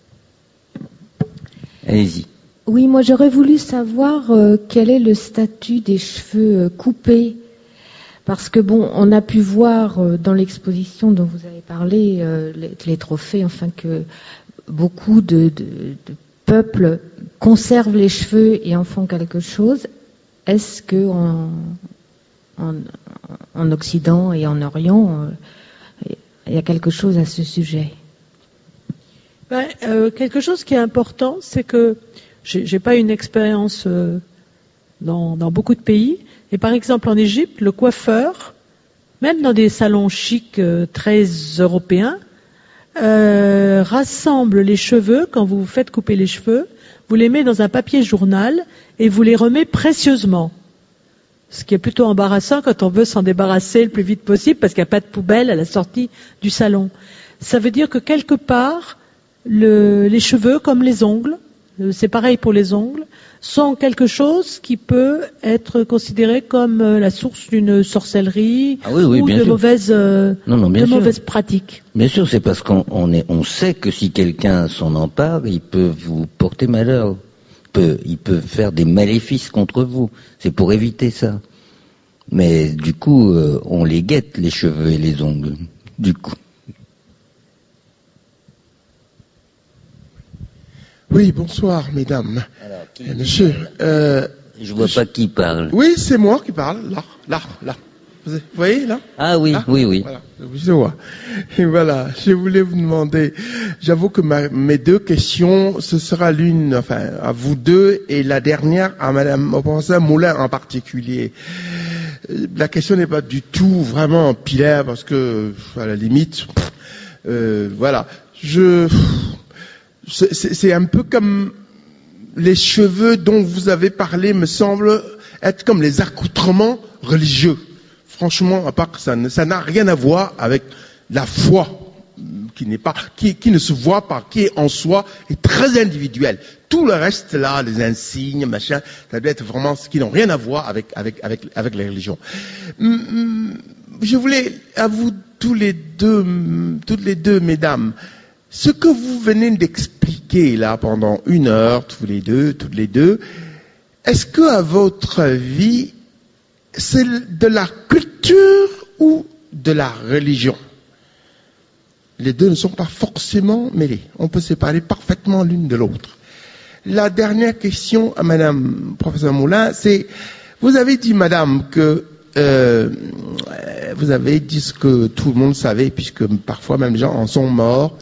Allez-y. Oui, moi j'aurais voulu savoir quel est le statut des cheveux coupés, parce que on a pu voir dans l'exposition dont vous avez parlé, les trophées, que beaucoup de peuples conservent les cheveux et en font quelque chose. Est-ce que en Occident et en Orient, il y a quelque chose à ce sujet? Quelque chose qui est important, c'est que j'ai pas une expérience dans beaucoup de pays. Et par exemple en Égypte, le coiffeur, même dans des salons chics très européens, rassemble les cheveux. Quand vous faites couper les cheveux, vous les mettez dans un papier journal et vous les remet précieusement. Ce qui est plutôt embarrassant quand on veut s'en débarrasser le plus vite possible parce qu'il n'y a pas de poubelle à la sortie du salon. Ça veut dire que quelque part, les cheveux, comme les ongles, c'est pareil pour les ongles, sont quelque chose qui peut être considéré comme la source d'une sorcellerie ou de mauvaises pratiques. Bien sûr, c'est parce qu'on sait que si quelqu'un s'en empare, il peut vous porter malheur, il peut faire des maléfices contre vous. C'est pour éviter ça. Mais du coup, on les guette, les cheveux et les ongles. Du coup. Oui, bonsoir, mesdames. Alors, monsieur, je vois pas qui parle. Oui, c'est moi qui parle, là. Vous voyez, là? Ah oui, là? Oui. Voilà, je vois. Et voilà, je voulais vous demander, j'avoue que mes deux questions, ce sera l'une, à vous deux, et la dernière à madame, au professeur Moulin en particulier. La question n'est pas du tout vraiment pilaire, parce que, à la limite, voilà. C'est un peu comme les cheveux dont vous avez parlé, me semble être comme les accoutrements religieux. Franchement, à part que ça n'a rien à voir avec la foi, qui ne se voit pas, qui est en soi, est très individuelle. Tout le reste là, les insignes, machin, ça doit être vraiment ce qui n'ont rien à voir avec les religions. Je voulais à vous toutes les deux, mesdames, ce que vous venez d'expliquer là pendant 1 heure, toutes les deux, est-ce que à votre avis, c'est de la culture ou de la religion? Les deux ne sont pas forcément mêlés. On peut séparer parfaitement l'une de l'autre. La dernière question à madame professeur Moulin, c'est, vous avez dit madame que vous avez dit ce que tout le monde savait, puisque parfois même les gens en sont morts,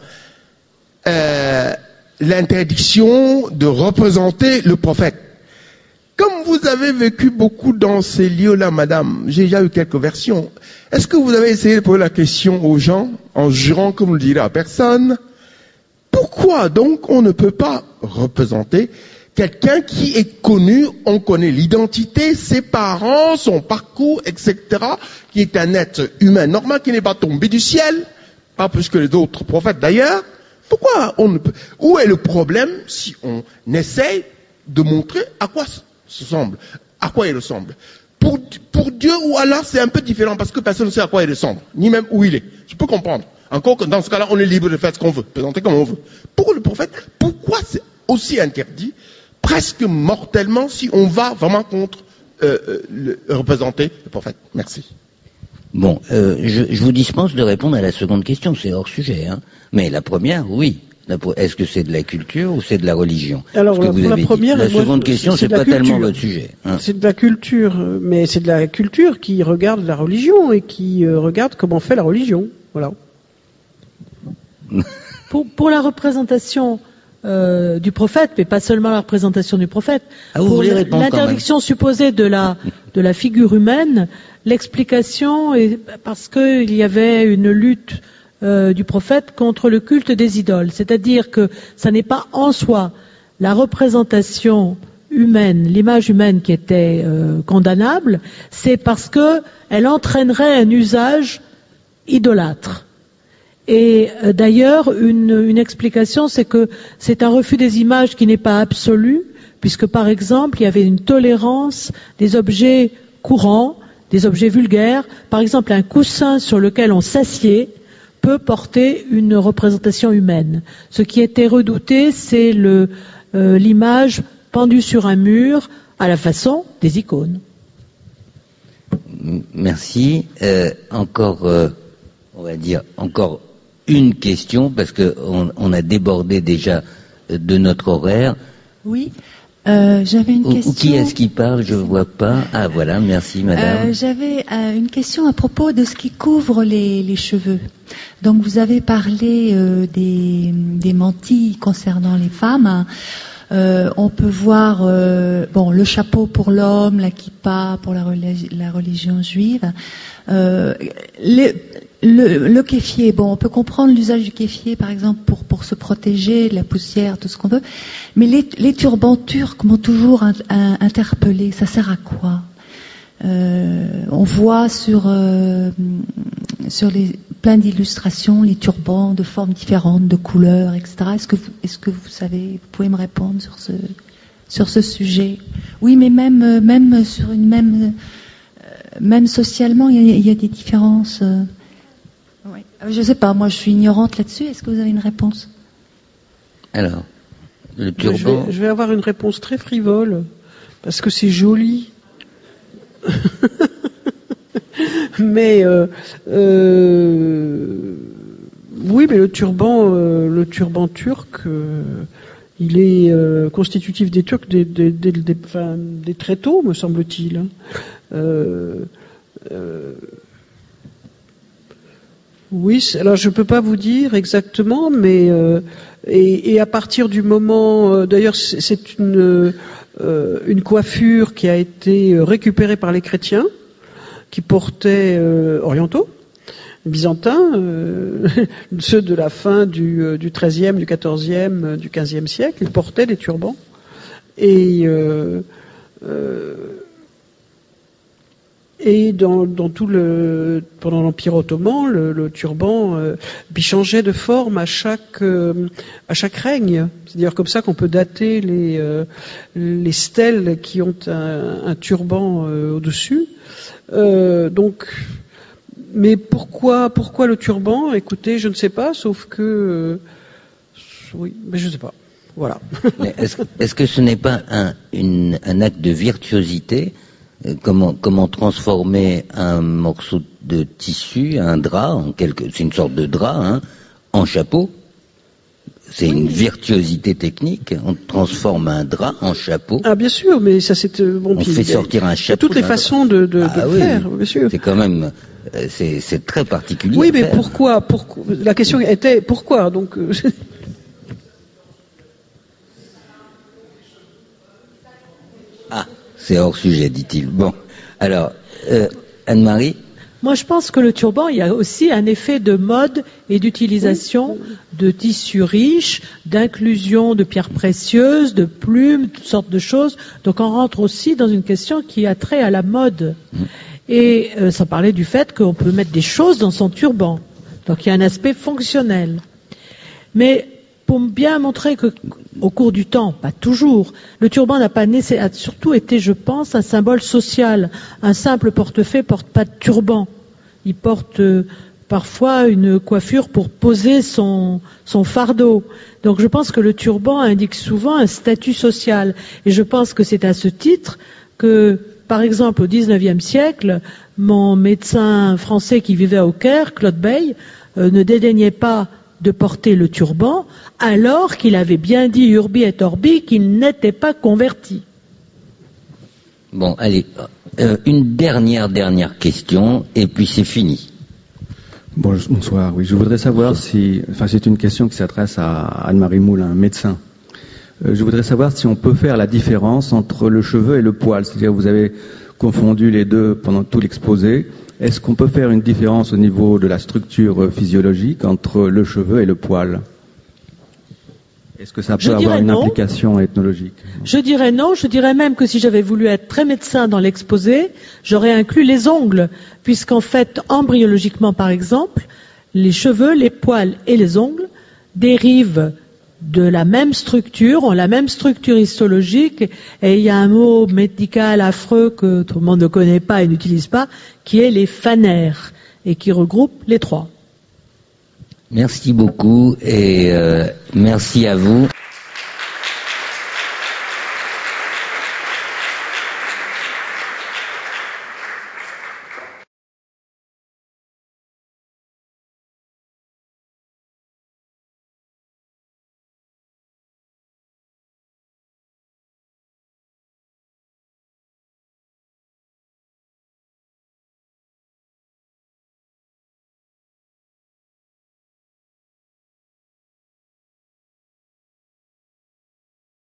l'interdiction de représenter le prophète. Comme vous avez vécu beaucoup dans ces lieux-là, madame, j'ai déjà eu quelques versions. Est-ce que vous avez essayé de poser la question aux gens, en jurant, comme vous le direz à personne, pourquoi donc on ne peut pas représenter quelqu'un qui est connu, on connaît l'identité, ses parents, son parcours, etc., qui est un être humain normal, qui n'est pas tombé du ciel, pas plus que les autres prophètes d'ailleurs? Pourquoi on ne peut... Où est le problème si on essaye de montrer à quoi à quoi il ressemble? Pour Dieu ou Allah, c'est un peu différent parce que personne ne sait à quoi il ressemble, ni même où il est. Je peux comprendre. Encore que dans ce cas-là, on est libre de faire ce qu'on veut, présenter comme on veut. Pour le prophète, pourquoi c'est aussi interdit, presque mortellement, si on va vraiment contre représenter le prophète? Merci. Bon, je vous dispense de répondre à la seconde question, c'est hors sujet, hein. Mais la première, oui. Est-ce que c'est de la culture ou c'est de la religion? Alors, pour la première, la seconde question, c'est pas tellement votre sujet. Hein. C'est de la culture, mais c'est de la culture qui regarde la religion et qui regarde comment fait la religion. Voilà. Pour la représentation du prophète, mais pas seulement la représentation du prophète, pour l'interdiction supposée de la figure humaine, l'explication est parce qu'il y avait une lutte du prophète contre le culte des idoles. C'est-à-dire que ça n'est pas en soi la représentation humaine, l'image humaine qui était condamnable, c'est parce que elle entraînerait un usage idolâtre. Et d'ailleurs, une explication, c'est que c'est un refus des images qui n'est pas absolu, puisque par exemple, il y avait une tolérance des objets courants, des objets vulgaires. Par exemple, un coussin sur lequel on s'assied peut porter une représentation humaine. Ce qui était redouté, c'est l'image pendue sur un mur à la façon des icônes. Merci. Encore, on va dire, encore une question, parce qu'on a débordé déjà de notre horaire. Oui. J'avais une question. Qui est-ce qui parle? Je ne vois pas. Ah voilà, merci madame. J'avais une question à propos de ce qui couvre les cheveux. Donc vous avez parlé des mantilles concernant les femmes. On peut voir le chapeau pour l'homme, la kippa pour la religion juive. Le kéfier, on peut comprendre l'usage du kéfier, par exemple, pour se protéger de la poussière, tout ce qu'on veut. Mais les turbans turcs m'ont toujours interpellé. Ça sert à quoi? On voit sur plein d'illustrations, les turbans de formes différentes, de couleurs, etc. Est-ce que vous savez, vous pouvez me répondre sur ce sujet? Oui, mais même sur même socialement, il y a des différences. Ouais. Je ne sais pas, moi je suis ignorante là-dessus. Est-ce que vous avez une réponse? Alors, le turban... Je vais avoir une réponse très frivole, parce que c'est joli. Mais oui, mais le turban turc, il est constitutif des Turcs des très tôt, me semble-t-il. Oui, alors je peux pas vous dire exactement, mais et à partir du moment, d'ailleurs, c'est une coiffure qui a été récupérée par les chrétiens, qui portaient orientaux, byzantins, ceux de la fin du XIIIe, du XIVe, du XVe siècle, ils portaient des turbans. Et dans tout pendant l'Empire ottoman, le turban puis changeait de forme à chaque règne. C'est d'ailleurs comme ça qu'on peut dater les stèles qui ont un turban au-dessus. Donc, mais pourquoi le turban? Écoutez, je ne sais pas, sauf que oui, mais je ne sais pas. Voilà. Mais est-ce que ce n'est pas un acte de virtuosité? Comment transformer un morceau de tissu, un drap, c'est une sorte de drap, en chapeau? C'est une virtuosité technique. On transforme un drap en chapeau. Ah bien sûr, mais ça c'est bon. On fait sortir un chapeau. Toutes les façons de le faire, bien sûr. C'est quand même, c'est très particulier. Oui, mais pourquoi? La question était pourquoi donc. C'est hors sujet, dit-il. Bon, alors, Anne-Marie? Moi, je pense que le turban, il y a aussi un effet de mode et d'utilisation de tissus riches, d'inclusion de pierres précieuses, de plumes, toutes sortes de choses. Donc, on rentre aussi dans une question qui a trait à la mode. Et sans parler du fait qu'on peut mettre des choses dans son turban. Donc, il y a un aspect fonctionnel. Mais pour bien montrer que, au cours du temps, pas toujours, le turban a surtout été, je pense, un symbole social. Un simple portefeuille porte pas de turban. Il porte parfois une coiffure pour poser son fardeau. Donc je pense que le turban indique souvent un statut social. Et je pense que c'est à ce titre que, par exemple, au XIXe siècle, mon médecin français qui vivait au Caire, Claude Bey, ne dédaignait pas de porter le turban, alors qu'il avait bien dit urbi et orbi qu'il n'était pas converti. Bon, allez, une dernière question, et puis c'est fini. Bonsoir, oui, je voudrais savoir c'est une question qui s'adresse à Anne-Marie Moulin, médecin. Je voudrais savoir si on peut faire la différence entre le cheveu et le poil, c'est-à-dire vous avez confondu les deux pendant tout l'exposé. Est-ce qu'on peut faire une différence au niveau de la structure physiologique entre le cheveu et le poil? Est-ce que ça peut avoir une implication ethnologique? Je dirais non, je dirais même que si j'avais voulu être très médecin dans l'exposé, j'aurais inclus les ongles, puisqu'en fait, embryologiquement par exemple, les cheveux, les poils et les ongles dérivent de la même structure, ont la même structure histologique, et il y a un mot médical affreux que tout le monde ne connaît pas et n'utilise pas, qui est les phanères, et qui regroupe les trois. Merci beaucoup, et merci à vous.